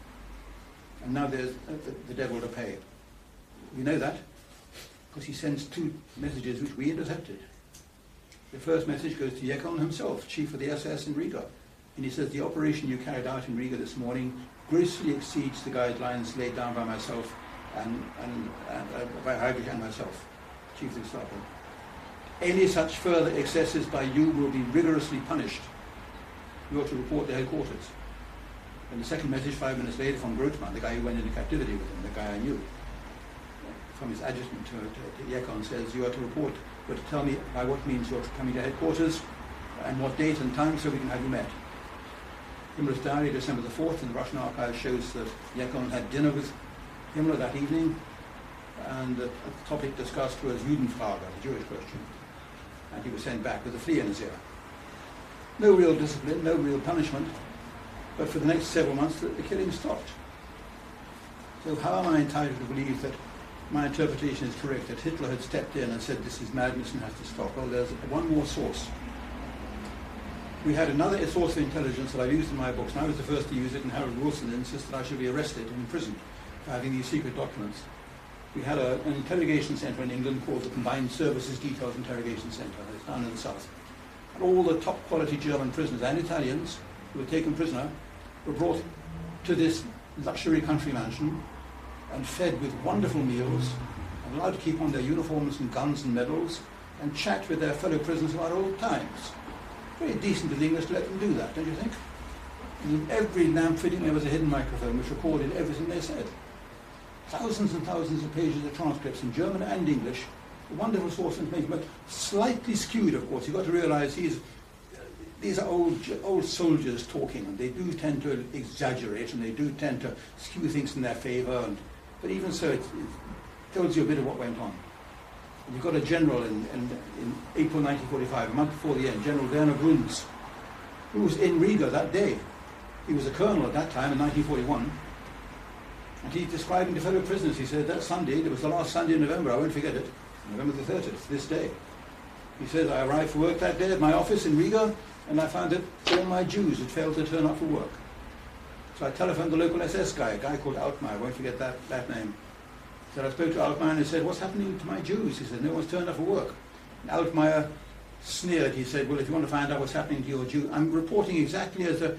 And now there's uh, the, the devil to pay. We know that because he sends two messages which we intercepted. The first message goes to Jeckeln himself, chief of the S S in Riga. And he says, the operation you carried out in Riga this morning grossly exceeds the guidelines laid down by myself and, and, and uh, by Heinrich and myself, chief of the Gestapo. Any such further excesses by you will be rigorously punished. You ought to report to headquarters. And the second message, five minutes later, from Grothmann, the guy who went into captivity with him, the guy I knew, from his adjutant to, to, to Jeckeln, says, you are to report, but to tell me by what means you're coming to headquarters and what date and time so we can have you met. Himmler's diary, December the fourth, in the Russian archive shows that Jeckeln had dinner with Himmler that evening, and the topic discussed was Judenfrage, the Jewish question, and he was sent back with a flea in his ear. No real discipline, no real punishment, but for the next several months the, the killing stopped. So how am I entitled to believe that my interpretation is correct, that Hitler had stepped in and said this is madness and has to stop? Well, there's one more source. We had another source of intelligence that I used in my books, and I was the first to use it, and Harold Wilson insisted I should be arrested and imprisoned for having these secret documents. We had a, an interrogation centre in England called the Combined Services Detailed Interrogation Centre. It's down in the south. And all the top quality German prisoners and Italians who were taken prisoner were brought to this luxury country mansion and fed with wonderful meals, and allowed to keep on their uniforms and guns and medals, and chat with their fellow prisoners about old times. Very decent of the English to let them do that, don't you think? And in every lamp fitting there was a hidden microphone which recorded everything they said. Thousands and thousands of pages of transcripts in German and English, a wonderful source of information, but slightly skewed, of course. You've got to realize these, these are old, old soldiers talking, and they do tend to exaggerate, and they do tend to skew things in their favor, and but even so, it, it tells you a bit of what went on. And you've got a general in, in, in April nineteen forty-five, a month before the end, General Werner Bruns, who was in Riga that day. He was a colonel at that time in nineteen forty-one. And he's describing to fellow prisoners, he said, that Sunday, it was the last Sunday in November, I won't forget it, November the thirtieth, this day. He says, I arrived for work that day at my office in Riga, and I found that all my Jews had failed to turn up for work. So I telephoned the local S S guy, a guy called Altmaier, I won't forget that, that name. So I spoke to Altmaier and he said, what's happening to my Jews? He said, no one's turned up for work. And Altmaier sneered, he said, well, if you want to find out what's happening to your Jews, I'm reporting exactly as the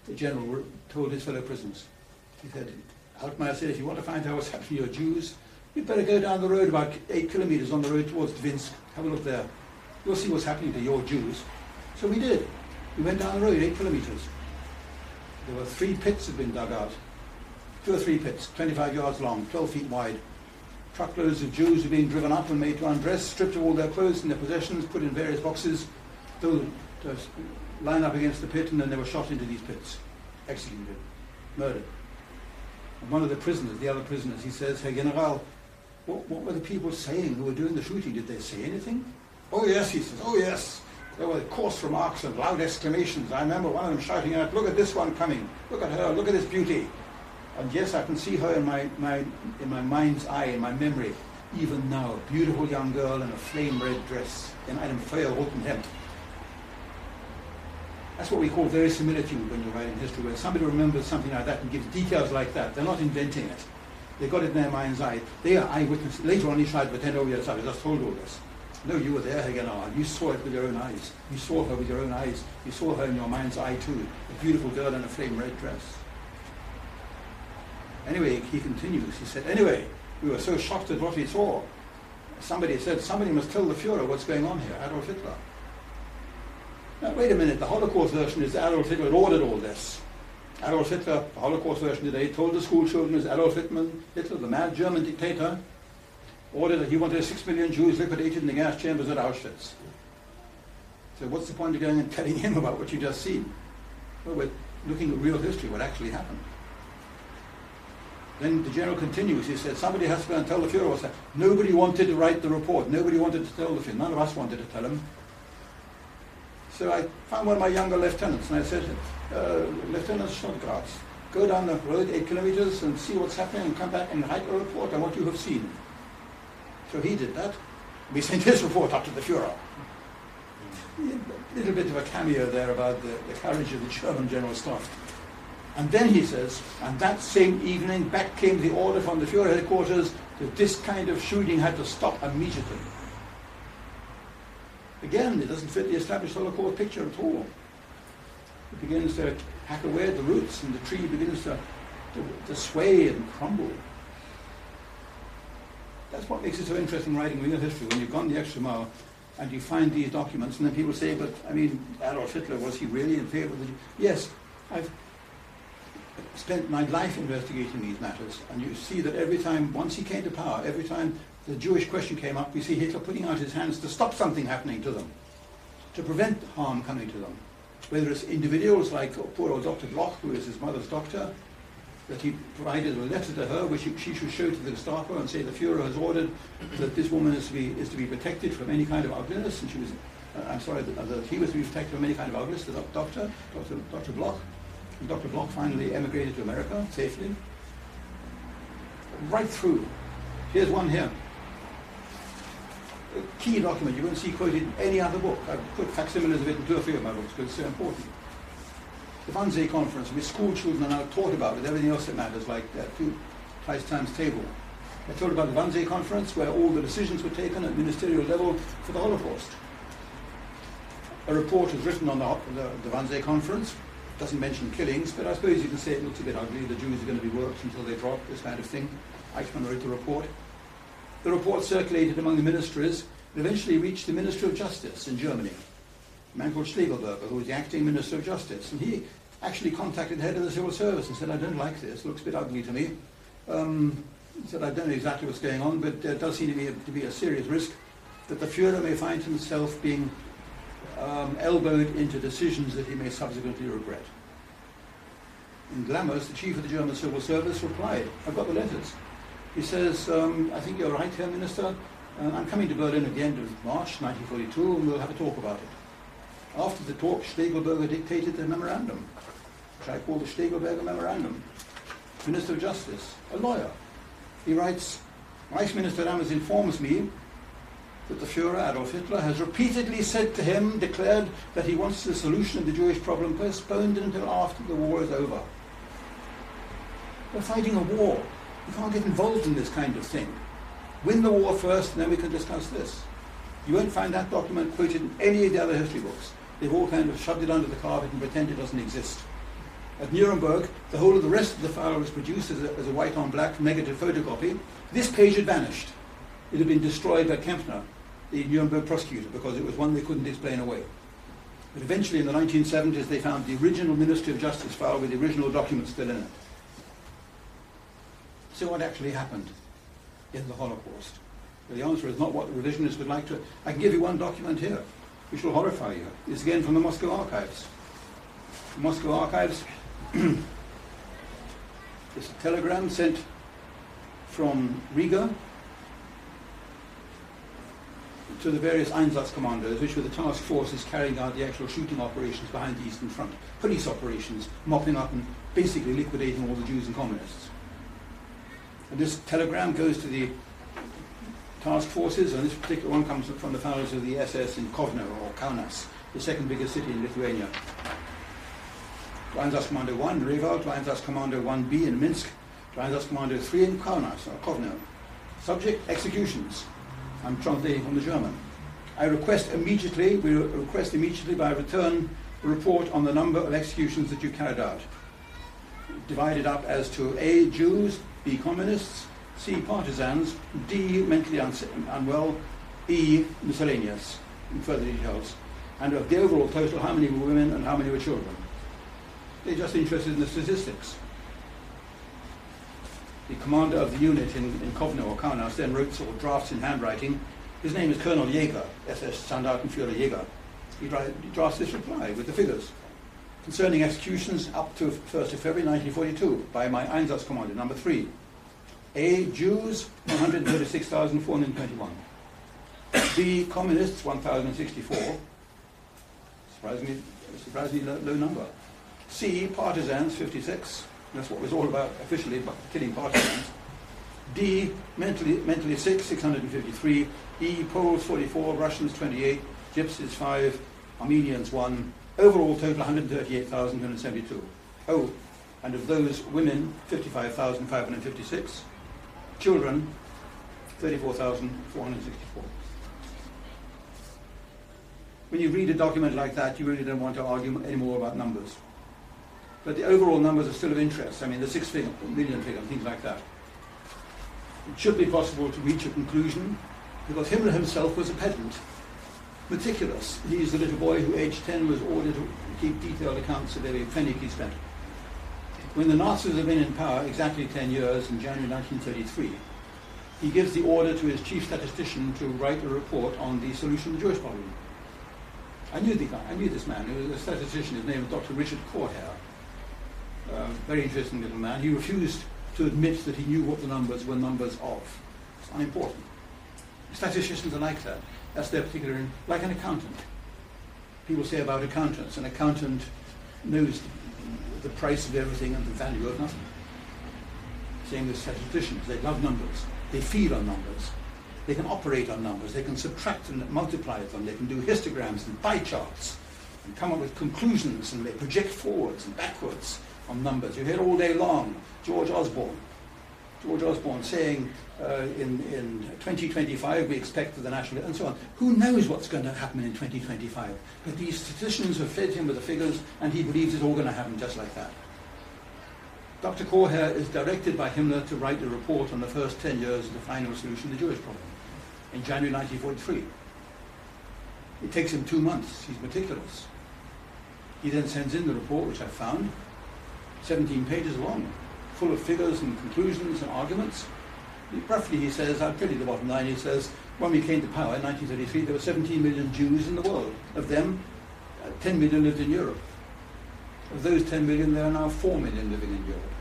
the general told his fellow prisoners. He said, Altmaier said, if you want to find out what's happening to your Jews, you'd better go down the road about eight kilometers on the road towards Dvinsk. Have a look there. You'll see what's happening to your Jews. So we did. We went down the road eight kilometers. There were three pits had been dug out. Two or three pits, twenty-five yards long, twelve feet wide. Truckloads of Jews were being driven up and made to undress, stripped of all their clothes and their possessions, put in various boxes, to, to line up against the pit, and then they were shot into these pits, executed, murdered. And one of the prisoners, the other prisoners, he says, Herr General, what, what were the people saying who were doing the shooting? Did they say anything? Oh yes, he says, oh yes. There were coarse remarks and loud exclamations. I remember one of them shouting out, look at this one coming, look at her, look at this beauty. And yes, I can see her in my, my, in my mind's eye, in my memory, even now. Beautiful young girl in a flame-red dress, in einem feuerroten Hemd. That's what we call verisimilitude when you're writing history, where somebody remembers something like that and gives details like that. They're not inventing it. They got it in their mind's eye. They are eyewitnesses. Later on, he tried to pretend, oh yes, I just told all this. No, you were there, Herr General. You saw it with your own eyes. You saw her with your own eyes. You saw her in your mind's eye too. A beautiful girl in a flame-red dress. Anyway, he continues. He said, anyway, we were so shocked at what we saw. Somebody said, somebody must tell the Fuhrer what's going on here, Adolf Hitler. Now, wait a minute. The Holocaust version is Adolf Hitler had ordered all this. Adolf Hitler, the Holocaust version today, told the school children is Adolf Hitler, Hitler, the mad German dictator, ordered that he wanted six million Jews liquidated in the gas chambers at Auschwitz. So what's the point of going and telling him about what you just seen? Well, we're looking at real history, what actually happened. Then the general continues, he said, somebody has to go and tell the Fuhrer what's that. Nobody wanted to write the report. Nobody wanted to tell the Fuhrer. None of us wanted to tell him. So I found one of my younger lieutenants, and I said, uh, Lieutenant Schnodgrass, go down the road eight kilometers and see what's happening and come back and write a report on what you have seen. So he did that. We sent his report up to the Fuhrer. A little bit of a cameo there about the, the courage of the German General Staff. And then he says, and that same evening back came the order from the Fuhrer headquarters that this kind of shooting had to stop immediately. Again, it doesn't fit the established Holocaust picture at all. It begins to hack away at the roots, and the tree begins to, to, to sway and crumble. That's what makes it so interesting writing real history, when you've gone the extra mile and you find these documents, and then people say, but, I mean, Adolf Hitler, was he really in favor of the Jews? Yes, I've spent my life investigating these matters, and you see that every time, once he came to power, every time the Jewish question came up, we see Hitler putting out his hands to stop something happening to them, to prevent harm coming to them. Whether it's individuals like poor old Doctor Bloch, who is his mother's doctor, that he provided a letter to her which she should show to the Gestapo and say the Fuhrer has ordered that this woman is to be, is to be protected from any kind of ugliness, and she was, uh, I'm sorry, that, that he was to be protected from any kind of ugliness, the doctor, Doctor Doctor Bloch. And Doctor Bloch finally emigrated to America safely. Right through. Here's one here. A key document you won't see quoted in any other book. I've put facsimiles of it in two or three of my books because it's so important. The Wannsee Conference, which school children are now taught about with everything else that matters, like that two twice times table. They're told about the Wannsee Conference, where all the decisions were taken at ministerial level for the Holocaust. A report was written on the, the, the Wannsee Conference. Doesn't mention killings, but I suppose you can say it looks a bit ugly. The Jews are going to be worked until they drop, this kind of thing. Eichmann wrote the report. The report circulated among the ministries and eventually reached the Minister of Justice in Germany, a man called Schlegelberger, who was the acting Minister of Justice. And he actually contacted the head of the civil service and said, I don't like this, it looks a bit ugly to me. Um, he said, I don't know exactly what's going on, but there does seem to be a, to be a serious risk that the Fuhrer may find himself being um, elbowed into decisions that he may subsequently regret. In Glamours, the chief of the German civil service replied, I've got the letters. He says, um, I think you're right, Herr Minister. Uh, I'm coming to Berlin at the end of March nineteen forty-two, and we'll have a talk about it. After the talk, Schlegelberger dictated the memorandum, which I call the Schlegelberger Memorandum. Minister of Justice, a lawyer. He writes, Reichsminister Lammers informs me that the Fuhrer, Adolf Hitler, has repeatedly said to him, declared that he wants the solution of the Jewish problem postponed until after the war is over. We're fighting a war. You can't get involved in this kind of thing. Win the war first, and then we can discuss this. You won't find that document quoted in any of the other history books. They've all kind of shoved it under the carpet and pretend it doesn't exist. At Nuremberg, the whole of the rest of the file was produced as a, as a white-on-black negative photocopy. This page had vanished. It had been destroyed by Kempner, the Nuremberg prosecutor, because it was one they couldn't explain away. But eventually, in the nineteen seventies, they found the original Ministry of Justice file with the original documents still in it. So what actually happened in the Holocaust? Well, the answer is not what the revisionists would like to... I can give you one document here, which will horrify you. It's again from the Moscow archives. The Moscow archives... It's a telegram sent from Riga to the various Einsatzkommandos, which were the task forces carrying out the actual shooting operations behind the Eastern Front, police operations, mopping up and basically liquidating all the Jews and communists. And this telegram goes to the task forces, and this particular one comes from the founders of the S S in Kovno, or Kaunas, the second biggest city in Lithuania. To Einsatzkommando one in Reval, to Einsatzkommando one B in Minsk, to Einsatzkommando three in Kaunas, or Kovno. Subject, executions. I'm translating from the German. I request immediately, we request immediately by return a report on the number of executions that you carried out. Divided up as to A, Jews, B, communists, C, partisans, D, mentally un unwell, E, miscellaneous, in further details. And of the overall total, how many were women and how many were children. They're just interested in the statistics. The commander of the unit in, in Kovno or Kaunas then wrote sort of drafts in handwriting. His name is Colonel Jäger, S S Standartenführer Jäger. He, he drafts this reply with the figures concerning executions up to first of February nineteen forty-two by my Einsatzkommando, number three. A, Jews, one hundred thirty-six thousand four hundred twenty-one. B, communists, one thousand sixty-four. Surprisingly, surprisingly low, low number. C, partisans, fifty-six. That's what it was all about officially, but killing partisans. D, mentally, mentally sick, six hundred fifty-three. E, Poles, forty-four. Russians, twenty-eight. Gypsies, five. Armenians, one. Overall total, one hundred thirty-eight thousand two hundred seventy-two. Oh, and of those, women, fifty-five thousand five hundred fifty-six. Children, thirty-four thousand four hundred sixty-four. When you read a document like that, you really don't want to argue anymore about numbers. But the overall numbers are still of interest. I mean, the six figure, million figure, things like that. It should be possible to reach a conclusion, because Himmler himself was a pedant, meticulous. He's the little boy who, aged ten, was ordered to keep detailed accounts of every penny he spent. When the Nazis have been in power exactly ten years, in January nineteen thirty-three, he gives the order to his chief statistician to write a report on the solution of the Jewish problem. I knew the guy, I knew this man. He was a statistician. His name was Doctor Richard Korher. Uh, very interesting little man. He refused to admit that he knew what the numbers were numbers of. It's unimportant. Statisticians are like that. That's their particular, in, like an accountant. People say about accountants, an accountant knows the price of everything and the value of nothing. Same with statisticians. They love numbers. They feed on numbers. They can operate on numbers. They can subtract and multiply them. They can do histograms and pie charts and come up with conclusions, and they project forwards and backwards on numbers. You hear all day long George Osborne. George Osborne saying uh, in, in twenty twenty-five we expect that the national, and so on. Who knows what's going to happen in twenty twenty-five? But these statisticians have fed him with the figures, and he believes it's all going to happen just like that. Doctor Korher is directed by Himmler to write a report on the first ten years of the final solution of the Jewish problem in January nineteen forty-three. It takes him two months. He's meticulous. He then sends in the report, which I found, seventeen pages long, full of figures and conclusions and arguments. Roughly, he says, I'll tell you the bottom line, he says, when we came to power in nineteen thirty-three, there were seventeen million Jews in the world. Of them, uh, ten million lived in Europe. Of those ten million, there are now four million living in Europe.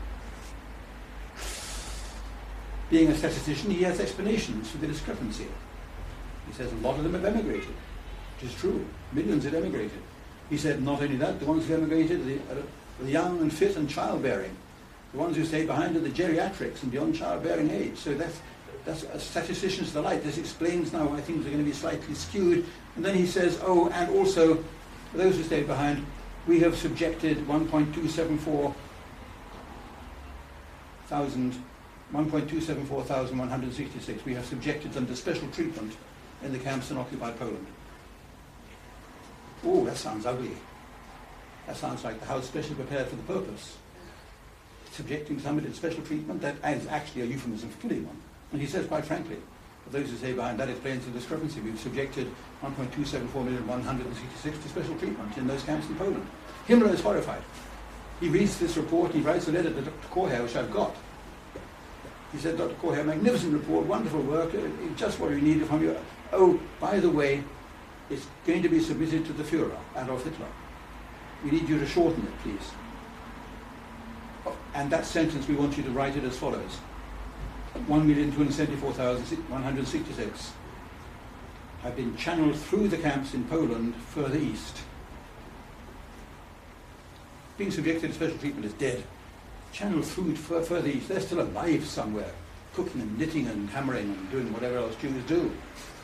Being a statistician, he has explanations for the discrepancy. He says a lot of them have emigrated, which is true. Millions have emigrated. He said not only that, the ones who emigrated are the, are the young and fit and childbearing. The ones who stay behind are the geriatrics and beyond childbearing age. So that's, that's a statistician's delight. This explains now why things are going to be slightly skewed. And then he says, oh, and also, for those who stay behind, we have subjected one point two seven four thousand, one point two seven four thousand one hundred sixty-six. We have subjected them to special treatment in the camps in occupied Poland. Oh, that sounds ugly. That sounds like the house specially prepared for the purpose. Subjecting somebody to special treatment, that is actually a euphemism for killing one. And he says, quite frankly, for those who say behind that explains the discrepancy, we've subjected one point two seven four million one hundred sixty-six to special treatment in those camps in Poland. Himmler is horrified. He reads this report, he writes a letter to Doctor Korher, which I've got. He said, Doctor Korher, magnificent report, wonderful work, uh, just what we needed from you. Oh, by the way, it's going to be submitted to the Führer, Adolf Hitler. We need you to shorten it, please. Oh, and that sentence, we want you to write it as follows. one million two hundred seventy-four thousand one hundred sixty-six have been channeled through the camps in Poland further east. Being subjected to special treatment is dead. Channeled through f- further east. They're still alive somewhere, cooking and knitting and hammering and doing whatever else Jews do.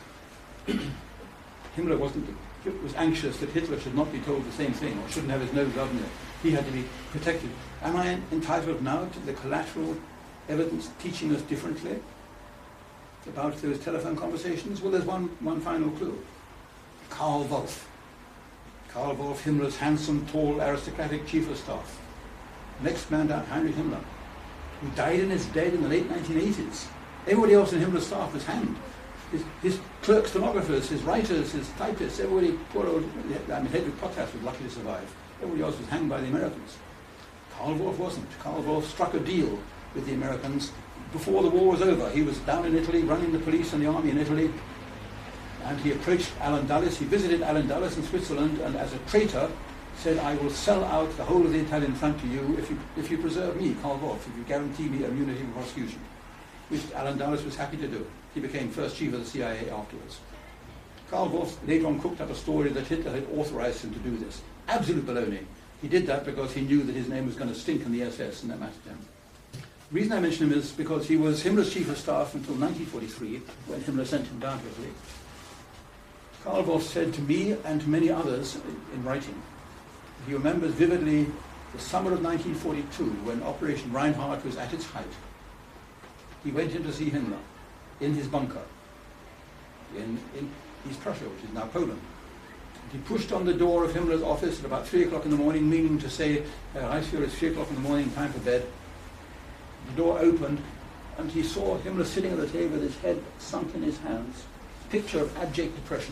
Himmler wasn't, was anxious that Hitler should not be told the same thing, or shouldn't have his nose up in it. He had to be protected. Am I entitled now to the collateral evidence teaching us differently about those telephone conversations? Well, there's one, one final clue. Karl Wolff. Karl Wolff, Himmler's handsome, tall, aristocratic chief of staff. Next man down, Heinrich Himmler, who died in his bed in the late nineteen eighties. Everybody else in Himmler's staff was hanged. His, his clerks, stenographers, his writers, his typists, everybody, poor old, I mean, Hedwig Pottas was lucky to survive. Everybody else was hanged by the Americans. Karl Wolff wasn't. Karl Wolff struck a deal with the Americans before the war was over. He was down in Italy, running the police and the army in Italy, and he approached Alan Dulles. He visited Alan Dulles in Switzerland, and as a traitor said, I will sell out the whole of the Italian front to you if you, if you preserve me, Karl Wolff, if you guarantee me immunity from prosecution, which Alan Dulles was happy to do. He became first chief of the C I A afterwards. Karl Wolff later on cooked up a story that Hitler had authorized him to do this. Absolute baloney. He did that because he knew that his name was going to stink in the S S, and that mattered to him. The reason I mention him is because he was Himmler's chief of staff until nineteen forty-three, when Himmler sent him down to Italy. Karl Wolff said to me and to many others in writing, he remembers vividly the summer of nineteen forty-two, when Operation Reinhardt was at its height. He went in to see Himmler in his bunker in, in East Prussia, which is now Poland. He pushed on the door of Himmler's office at about three o'clock in the morning, meaning to say, Herr Reichsführer, it's three o'clock in the morning, time for bed. The door opened, and he saw Himmler sitting at the table with his head sunk in his hands. Picture of abject depression.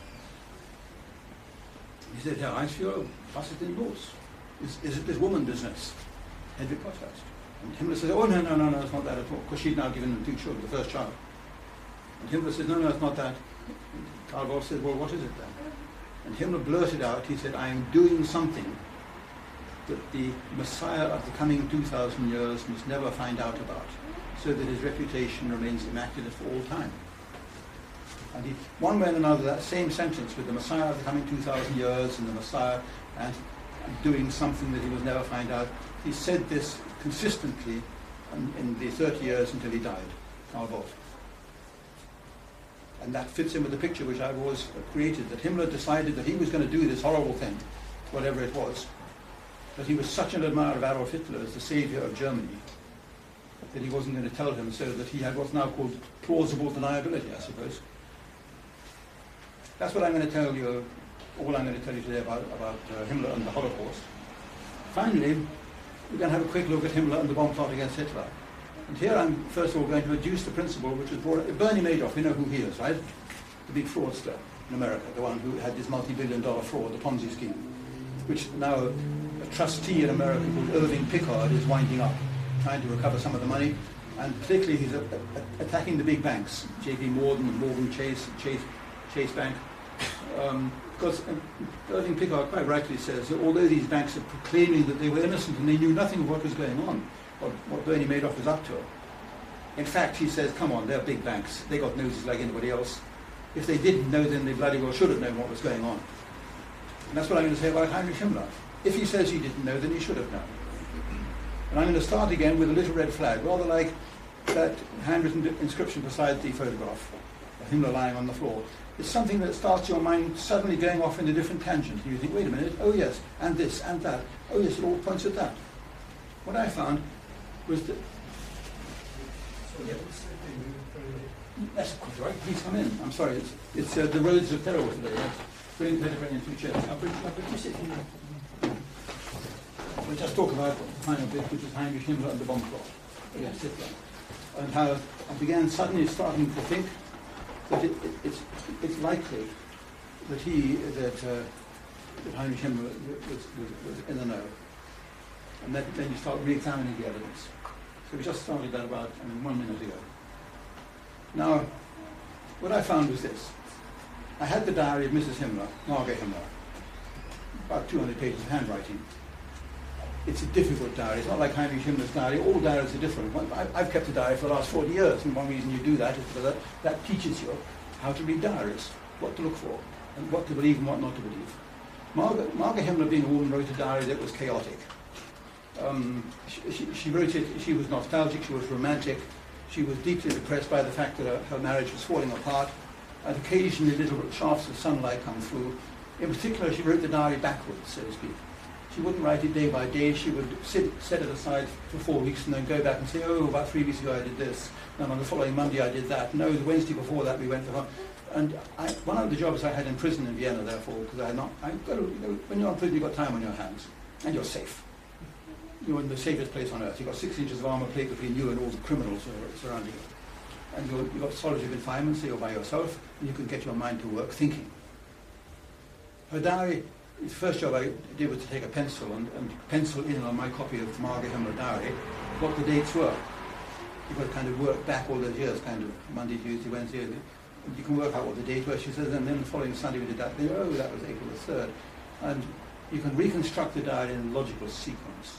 He said, Herr Reichsführer, was ist denn los? Is, is it this woman business? Hedwig Pottas. And Himmler says, oh, no, no, no, no, it's not that at all. Because she'd now given him two children, the first child. And Himmler says, no, no, it's not that. And Karl Wolff said, well, what is it then? And Himmler blurted out, he said, I am doing something that the Messiah of the coming two thousand years must never find out about, so that his reputation remains immaculate for all time. And he, one way and another, that same sentence with the Messiah of the coming two thousand years and the Messiah and, and doing something that he must never find out, he said this consistently in, in the thirty years until he died, Karl Wolff. And that fits in with the picture which I've always created, that Himmler decided that he was going to do this horrible thing, whatever it was, but he was such an admirer of Adolf Hitler as the savior of Germany that he wasn't going to tell him, so that he had what's now called plausible deniability, I suppose. That's what I'm going to tell you, all I'm going to tell you today about, about uh, Himmler and the Holocaust. Finally, we're going to have a quick look at Himmler and the bomb plot against Hitler. And here I'm first of all going to reduce the principle which was brought up. Bernie Madoff, you know who he is, right? The big fraudster in America, the one who had this multi-billion dollar fraud, the Ponzi scheme, which now a trustee in America called Irving Pickard is winding up, trying to recover some of the money. And particularly he's a, a, attacking the big banks, J P Morgan and Morgan Chase, Chase, Chase Bank. Um, because Irving Pickard quite rightly says that although these banks are proclaiming that they were innocent and they knew nothing of what was going on, What, what Bernie Madoff was up to. In fact, he says, come on, they're big banks. They got noses like anybody else. If they didn't know, then they bloody well should have known what was going on. And that's what I'm going to say about Heinrich Himmler. If he says he didn't know, then he should have known. And I'm going to start again with a little red flag, rather like that handwritten inscription beside the photograph of Himmler lying on the floor. It's something that starts your mind suddenly going off in a different tangent. And you think, wait a minute, oh yes, and this, and that. Oh yes, it all points at that. What I found was that... That's quite right. Please come in. I'm sorry. It's, it's uh, the roads of terror today. Yes. Bring, better bring in two chairs. I'll bring, I'll bring you sit here. we'll just talk about the final bit, which is Heinrich Himmler and the bomb plot against Hitler. And how I began suddenly starting to think that it, it, it's, it's likely that he, that, uh, that Heinrich Himmler was, was, was in the know. And then, then you start re-examining the evidence. So we just started that about I mean, one minute ago. Now, what I found was this. I had the diary of Missus Himmler, Margaret Himmler, about two hundred pages of handwriting. It's a difficult diary. It's not like Heinrich Himmler's diary. All diaries are different. I've kept a diary for the last forty years, and one reason you do that is because that, that teaches you how to read diaries, what to look for, and what to believe and what not to believe. Margaret, Margaret Himmler, being a woman, wrote a diary that was chaotic. Um, she, she, she wrote it, she was nostalgic, she was romantic, she was deeply depressed by the fact that her, her marriage was falling apart, and occasionally little shafts of sunlight come through. In particular, she wrote the diary backwards, so to speak. She wouldn't write it day by day. She would sit, set it aside for four weeks and then go back and say, oh, about three weeks ago I did this, and on the following Monday I did that. No, the Wednesday before that we went for... And I, one of the jobs I had in prison in Vienna, therefore, because I had not... I got to, you know, when you're in prison, you've got time on your hands, and you're safe. You're in the safest place on earth. You've got six inches of armour plate between you and all the criminals who are surrounding you. And you're, you've got solitary confinement, so you're by yourself, and you can get your mind to work thinking. Her diary, the first job I did was to take a pencil and, and pencil in on my copy of Margaret Himmler diary what the dates were. You've got to kind of work back all those years, kind of Monday, Tuesday, Wednesday, and you can work out what the date was. She says, and then the following Sunday we did that. They, oh, that was April the third. And you can reconstruct the diary in logical sequence.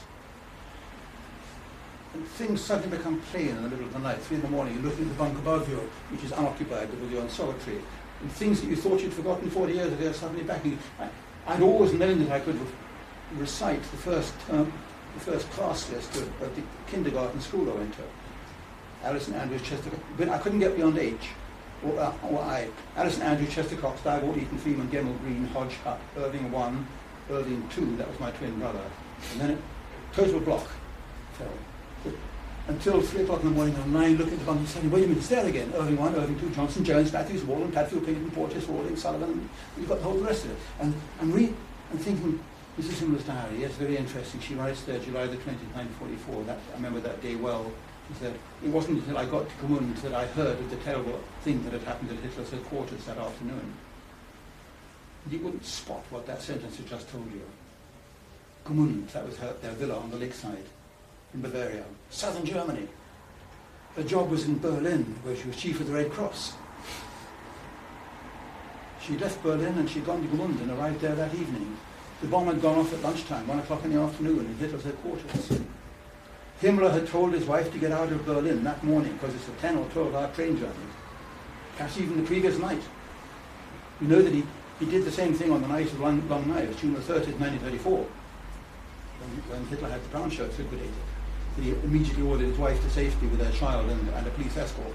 And things suddenly become plain in the middle of the night, three in the morning, you're looking at the bunk above you, which is unoccupied because you're in solitary. And things that you thought you'd forgotten forty years ago are suddenly back. I, I'd always known that I could re recite the first term, the first class list of, of the kindergarten school I went to. Alison Andrews, Chester, but I couldn't get beyond H, or, uh, or I. Alison Andrews, Chester Cox, Diebold, Eaton, Freeman, Gemmell, Green, Hodge, Hutt, Irving one, Irving two, that was my twin brother. And then it, total block fell. But until three o'clock in the morning, or nine, looking at the bunk and saying, wait a minute, it's there again. Irving one, Irving two, Johnson, Jones, Matthews, Walden, Padfield, Pinkerton, Porteous, Rawling, Sullivan, and you've got the whole rest of it. And I'm re I'm thinking, Missus Himmler's diary, yes, very interesting. She writes there, July the twentieth, nineteen forty-four. That, I remember that day well. She said, it wasn't until I got to Gmünd that I heard of the terrible thing that had happened at Hitler's headquarters that afternoon. And you wouldn't spot what that sentence had just told you. Gmünd, that was her, their villa on the lakeside in Bavaria, southern Germany. Her job was in Berlin, where she was chief of the Red Cross. She left Berlin and she'd gone to Gmünd and arrived there that evening. The bomb had gone off at lunchtime, one o'clock in the afternoon, in Hitler's headquarters. Himmler had told his wife to get out of Berlin that morning because it's a ten or twelve hour train journey, perhaps even the previous night. We know that he, he did the same thing on the night of Long, Long Knives, June the thirtieth, nineteen thirty-four, when, when Hitler had the brown shirts liquidated. He immediately ordered his wife to safety with her child and, and a police escort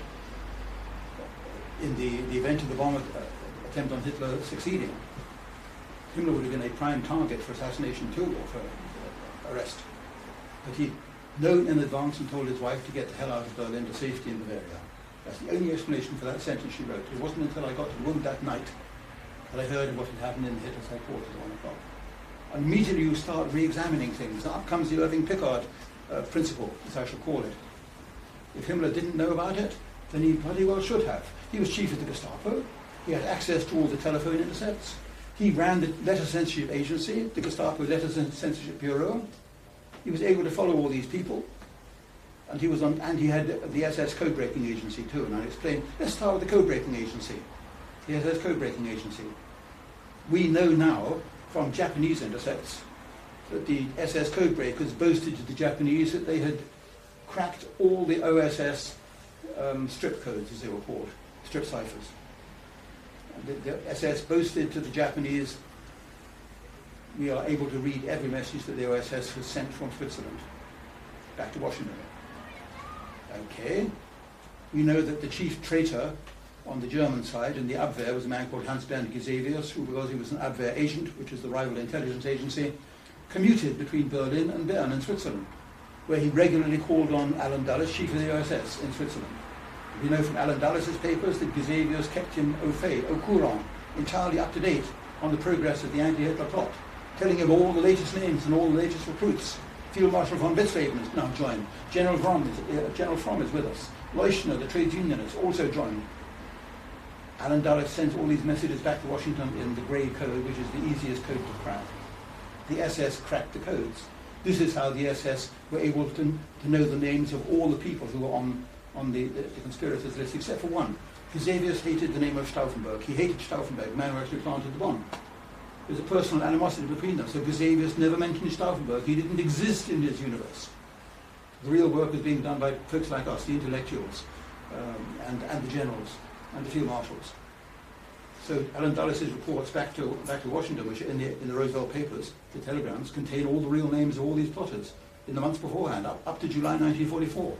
in the, the event of the bomb attempt on Hitler succeeding. Himmler would have been a prime target for assassination too, or for uh, arrest. But he known in advance and told his wife to get the hell out of Berlin to safety in Bavaria. That's the only explanation for that sentence she wrote. It wasn't until I got to the room that night that I heard of what had happened in Hitler's headquarters at one o'clock. And immediately you start re-examining things. Up comes the Irving Pickard uh, principle, as I shall call it. If Himmler didn't know about it, then he bloody well should have. He was chief of the Gestapo. He had access to all the telephone intercepts. He ran the letter censorship agency, the Gestapo letter censorship bureau. He was able to follow all these people, and he was on, and he had the S S code-breaking agency too. And I explained. Let's start with the code-breaking agency. The S S code-breaking agency. We know now from Japanese intercepts that the S S code-breakers boasted to the Japanese that they had cracked all the O S S um, strip codes, as they were called, strip ciphers. And the, the S S boasted to the Japanese, we are able to read every message that the O S S has sent from Switzerland back to Washington. Okay. We know that the chief traitor on the German side in the Abwehr was a man called Hans-Bernd Gisevius, who, because he was an Abwehr agent, which is the rival intelligence agency, commuted between Berlin and Bern in Switzerland, where he regularly called on Alan Dulles, chief of the O S S in Switzerland. We know from Alan Dulles' papers that Gisevius kept him au fait, au courant, entirely up to date on the progress of the anti-Hitler plot, telling him all the latest names and all the latest recruits. Field Marshal von Witzleben has now joined. General Fromm is, uh, General Fromm is with us. Leuschner, the trades unionist, also joined. Alan Dulles sends all these messages back to Washington in the grey code, which is the easiest code to crack. The S S cracked the codes. This is how the S S were able to, to know the names of all the people who were on, on the, the, the conspirators list, except for one. Gusevius hated the name of Stauffenberg. He hated Stauffenberg, the man who actually planted the bomb. There's a personal animosity between them, so Gusevius never mentioned Stauffenberg. He didn't exist in his universe. The real work was being done by folks like us, the intellectuals, um, and, and the generals, and the field marshals. So Alan Dulles' reports back to, back to Washington, which are in the, in the Roosevelt papers, the telegrams, contain all the real names of all these plotters in the months beforehand, up, up to July nineteen forty-four.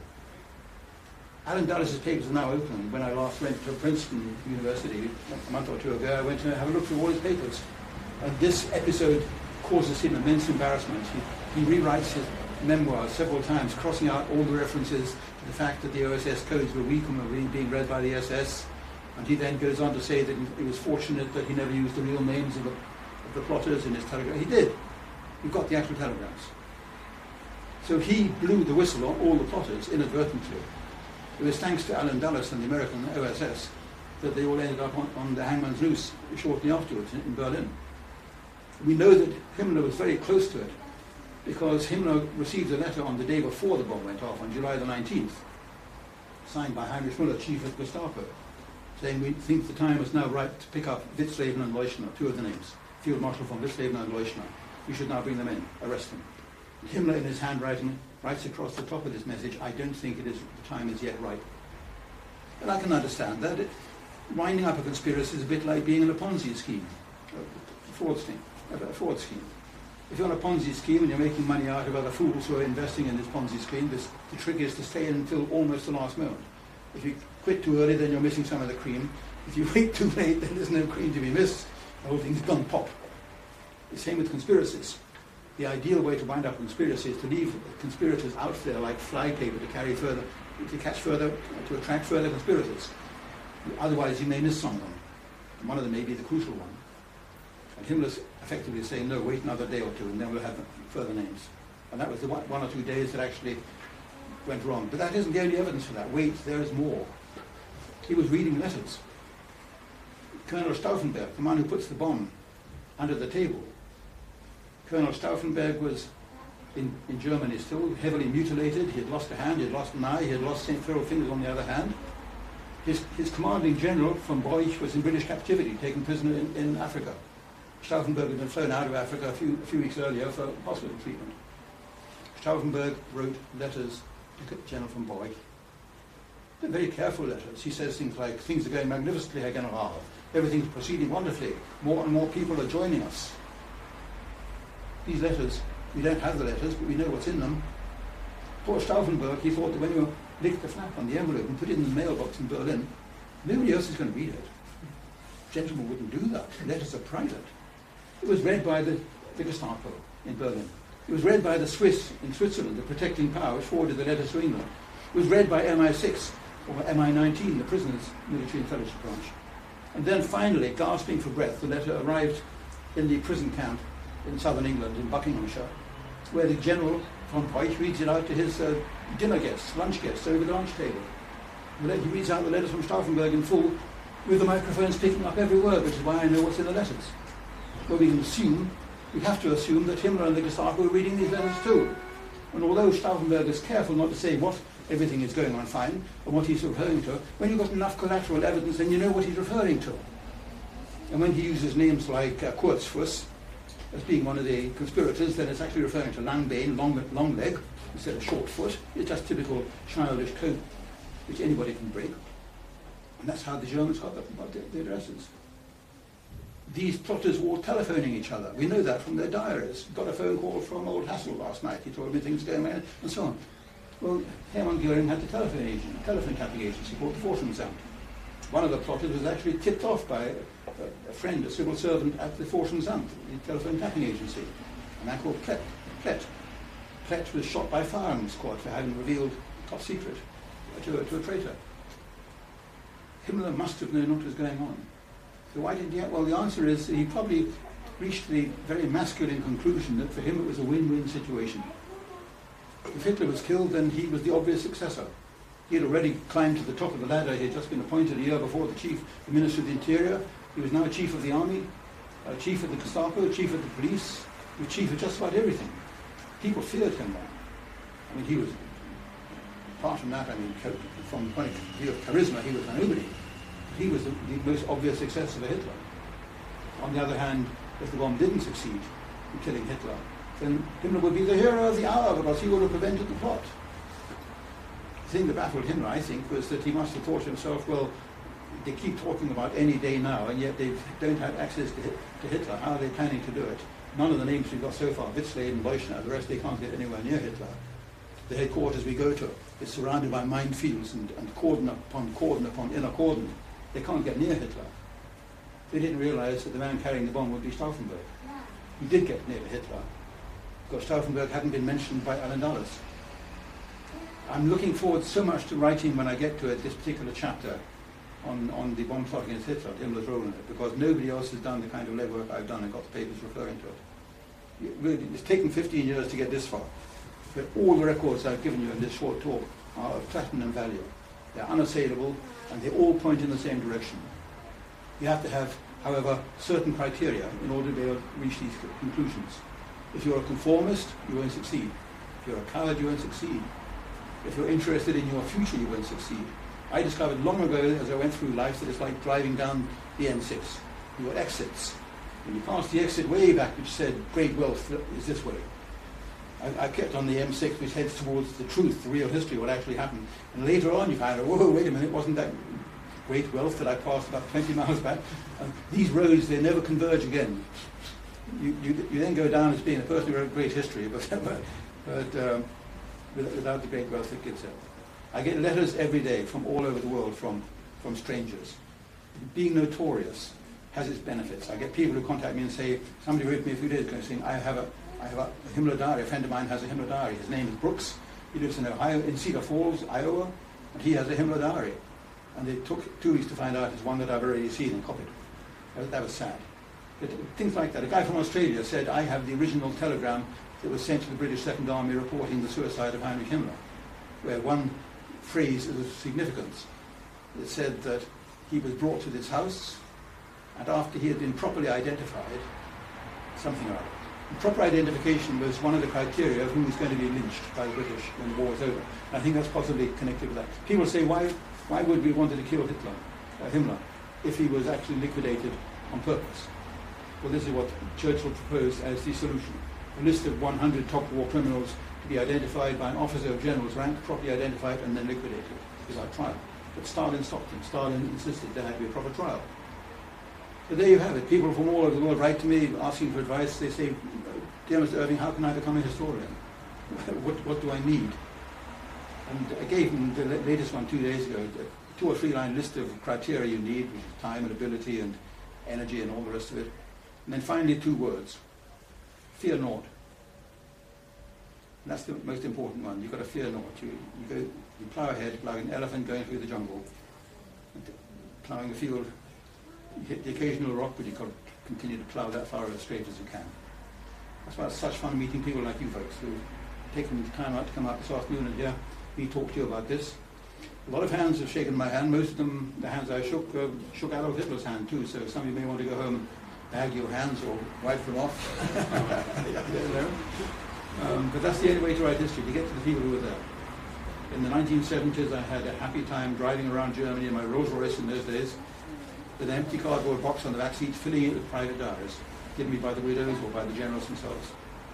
Alan Dulles' papers are now open. When I last went to Princeton University a month or two ago, I went to have a look through all his papers. And this episode causes him immense embarrassment. He, he rewrites his memoirs several times, crossing out all the references to the fact that the O S S codes were weak and were being, being read by the S S. And he then goes on to say that he was fortunate that he never used the real names of the, of the plotters in his telegram. He did. He got the actual telegrams. So he blew the whistle on all the plotters inadvertently. It was thanks to Alan Dulles and the American O S S that they all ended up on, on the hangman's noose shortly afterwards in, in Berlin. We know that Himmler was very close to it because Himmler received a letter on the day before the bomb went off, on July the nineteenth, signed by Heinrich Müller, chief of Gestapo, saying we think the time is now right to pick up Witzleben and Leuschner, two of the names, Field Marshal von Witzleben and Leuschner. We should now bring them in, arrest them. Himmler, in his handwriting, writes across the top of this message, I don't think it is, the time is yet right. And I can understand that. It, winding up a conspiracy is a bit like being in a Ponzi scheme, a fraud scheme. A fraud scheme. If you're on a Ponzi scheme and you're making money out of other fools who are investing in this Ponzi scheme, this, the trick is to stay in until almost the last moment. If you quit too early, then you're missing some of the cream. If you wait too late, then there's no cream to be missed. The whole thing's gone pop. The same with conspiracies. The ideal way to wind up a conspiracy is to leave conspirators out there like flypaper to carry further, to catch further, to attract further conspirators. Otherwise, you may miss someone. And one of them may be the crucial one. And Himmler's effectively saying, no, wait another day or two, and then we'll have further names. And that was the one, one or two days that actually went wrong. But that isn't the only evidence for that. Wait, there is more. He was reading letters. Colonel Stauffenberg, the man who puts the bomb under the table, Colonel Stauffenberg was in, in Germany still, heavily mutilated. He had lost a hand, he had lost an eye, he had lost several fingers on the other hand. His, his commanding general from Boich was in British captivity, taken prisoner in, in Africa. Stauffenberg had been flown out of Africa a few, a few weeks earlier for hospital treatment. Stauffenberg wrote letters to General von Boich. They're very careful letters. He says things like, things are going magnificently, Herr General. Everything's proceeding wonderfully. More and more people are joining us. These letters, we don't have the letters, but we know what's in them. Poor Stauffenberg, he thought that when you licked the flap on the envelope and put it in the mailbox in Berlin, nobody else is going to read it. Gentlemen wouldn't do that. Letters are private. It was read by the, the Gestapo in Berlin. It was read by the Swiss in Switzerland, the protecting power, which forwarded the letters to England. It was read by M I six, or M I nineteen, the prisoners' military intelligence branch. And then finally, gasping for breath, the letter arrived in the prison camp in southern England, in Buckinghamshire, where the General von Boich reads it out to his uh, dinner guests, lunch guests, over the lunch table. And then he reads out the letters from Stauffenberg in full, with the microphones picking up every word, which is why I know what's in the letters. Well, we can assume, we have to assume that Himmler and the Gestapo were reading these letters too. And although Stauffenberg is careful not to say what everything is going on fine, or what he's referring to, when you've got enough collateral evidence, then you know what he's referring to. And when he uses names like uh, Kurzfuss as being one of the conspirators, then it's actually referring to Langbane, long, long leg, instead of short foot. It's just typical childish code, which anybody can break. And that's how the Germans got their, their addresses. These plotters were all telephoning each other. We know that from their diaries. Got a phone call from old Hassel last night. He told me things going on, and so on. Well, Hermann Göring had a telephone agent, a telephone tapping agency called the Forschungsamt. One of the plotters was actually tipped off by a, a friend, a civil servant at the Forschungsamt, the telephone tapping agency, a man called Klett. Klett. Klett was shot by firearms squad for having revealed top secret to a, to a traitor. Himmler must have known what was going on. So why didn't he? Well, the answer is he probably reached the very masculine conclusion that for him it was a win-win situation. If Hitler was killed, then he was the obvious successor. He had already climbed to the top of the ladder. He had just been appointed a year before the chief, the Minister of the Interior. He was now chief of the army, uh, chief of the Gestapo, chief of the police, he was chief of just about everything. People feared him now. I mean, he was, apart from that, I mean, from the point of view of charisma, he was a nobody. He was the, the most obvious successor of Hitler. On the other hand, if the bomb didn't succeed in killing Hitler, then Himmler would be the hero of the hour because he would have prevented the plot. The thing that baffled Himmler, I think, was that he must have thought to himself, well, they keep talking about any day now, and yet they don't have access to, to Hitler. How are they planning to do it? None of the names we've got so far, Witzleben and Leuschner, the rest, they can't get anywhere near Hitler. The headquarters we go to is surrounded by minefields and, and cordon upon cordon upon inner cordon. They can't get near Hitler. They didn't realize that the man carrying the bomb would be Stauffenberg. He did get near Hitler, because Stauffenberg hadn't been mentioned by Alan Dulles. I'm looking forward so much to writing, when I get to it, this particular chapter on, on the bomb plot against Hitler, Himmler's role in it, because nobody else has done the kind of legwork I've done and got the papers referring to it. It really, it's taken fifteen years to get this far, but all the records I've given you in this short talk are of platinum value. They're unassailable, and they all point in the same direction. You have to have, however, certain criteria in order to be able to reach these conclusions. If you're a conformist, you won't succeed. If you're a coward, you won't succeed. If you're interested in your future, you won't succeed. I discovered long ago, as I went through life, that it's like driving down the M six. You've got exits. And you passed the exit way back, which said, great wealth is this way. I, I kept on the M six, which heads towards the truth, the real history, what actually happened. And later on, you find out, whoa, wait a minute, wasn't that great wealth that I passed about twenty miles back? And these roads, they never converge again. You, you, you then go down as being a person who wrote great history, but, but, but um, without the great wealth that gives it. I get letters every day from all over the world from, from strangers. Being notorious has its benefits. I get people who contact me and say, somebody wrote me a few days ago saying, I have a, I have a Himmler diary, a friend of mine has a Himmler diary. His name is Brooks. He lives in Ohio, in Cedar Falls, Iowa, and he has a Himmler diary. And they took two weeks to find out it's one that I've already seen and copied. That, that was sad. But things like that. A guy from Australia said, I have the original telegram that was sent to the British Second Army reporting the suicide of Heinrich Himmler, where one phrase is of significance. It said that he was brought to this house, and after he had been properly identified, something or other. And proper identification was one of the criteria of who was going to be lynched by the British when the war was over. And I think that's possibly connected with that. People say, why, why would we want to kill Hitler, uh, Himmler, if he was actually liquidated on purpose? Well, this is what Churchill proposed as the solution. A list of one hundred top war criminals to be identified by an officer of general's rank, properly identified, and then liquidated without trial. But Stalin stopped him. Stalin insisted there had to be a proper trial. So there you have it. People from all over the world write to me asking for advice. They say, dear Mister Irving, how can I become a historian? what, what do I need? And I gave them the latest one two days ago, a two or three line list of criteria you need, which is time and ability and energy and all the rest of it. And then finally two words. Fear naught. And that's the most important one. You've got to fear naught. You, you, go, you plough ahead like an elephant going through the jungle, and ploughing the field. You hit the occasional rock, but you've got to continue to plough that far as straight as you can. That's why it's such fun meeting people like you folks who've taken the time out to come out this afternoon and hear me talk to you about this. A lot of hands have shaken my hand. Most of them, the hands I shook, uh, shook Adolf Hitler's hand too, so some of you may want to go home and bag your hands or wipe them off. I don't know. Um, but that's the only way to write history, to get to the people who were there. In the nineteen seventies, I had a happy time driving around Germany in my Rolls Royce in those days, with an empty cardboard box on the back seat, filling it with private diaries, given me by the widows or by the generals themselves.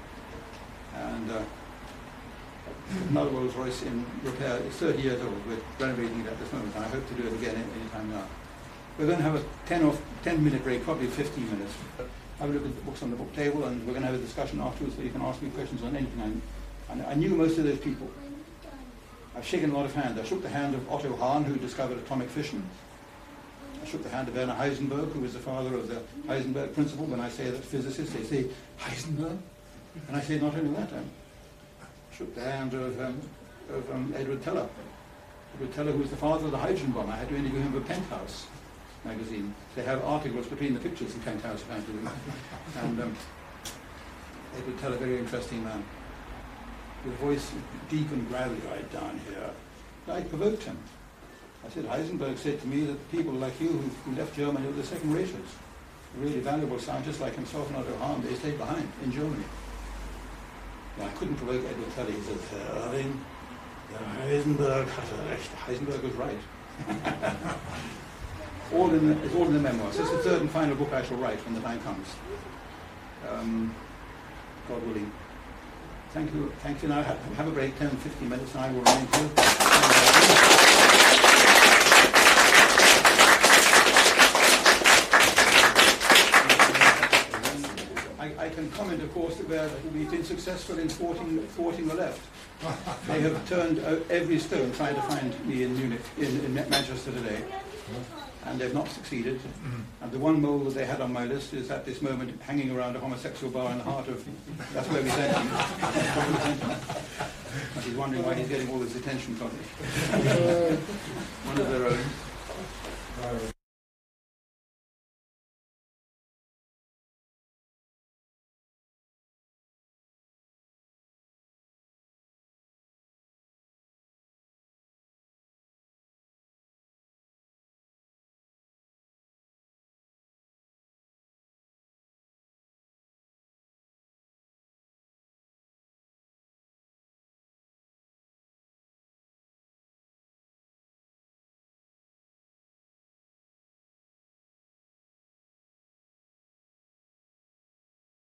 And uh, another Rolls Royce in repair. It's thirty years old. We're renovating it at this moment, and I hope to do it again any time now. We're going to have a ten or ten minute break, probably fifteen minutes. Have a look at the books on the book table, and we're going to have a discussion afterwards, so you can ask me questions on anything. I, I knew most of those people. I've shaken a lot of hands. I shook the hand of Otto Hahn, who discovered atomic fission. I shook the hand of Werner Heisenberg, who was the father of the Heisenberg principle. When I say that physicists, they say, Heisenberg? And I say not only that. I shook the hand of, um, of um, Edward Teller. Edward Teller, who was the father of the hydrogen bomb. I had to interview him for Penthouse. magazine. They have articles between the pictures in Penthouse magazine. And um, they could tell a very interesting man. With a voice deep and growly right down here. I provoked him. I said, Heisenberg said to me that people like you who, who left Germany were the second raters. Really valuable scientists like himself and Otto Hahn, they stayed behind in Germany. Well, I couldn't provoke Edward Teller. He said, Herr Erwin, Heisenberg hatte recht. Heisenberg was right. all in the, it's all in the memoirs. This is the third and final book I shall write when the time comes. Um, God willing. Thank you. Thank you. Now have, have a break, ten, fifteen minutes, and I will remain here. I, I can comment, of course, that we're, we've been successful in thwarting, thwarting the left. They have turned out every stone trying to find me in Munich, in, in Manchester today, and they've not succeeded. And the one mole that they had on my list is at this moment hanging around a homosexual bar in the heart of. That's where we sent him. And he's wondering why he's getting all this attention from me. One of their own.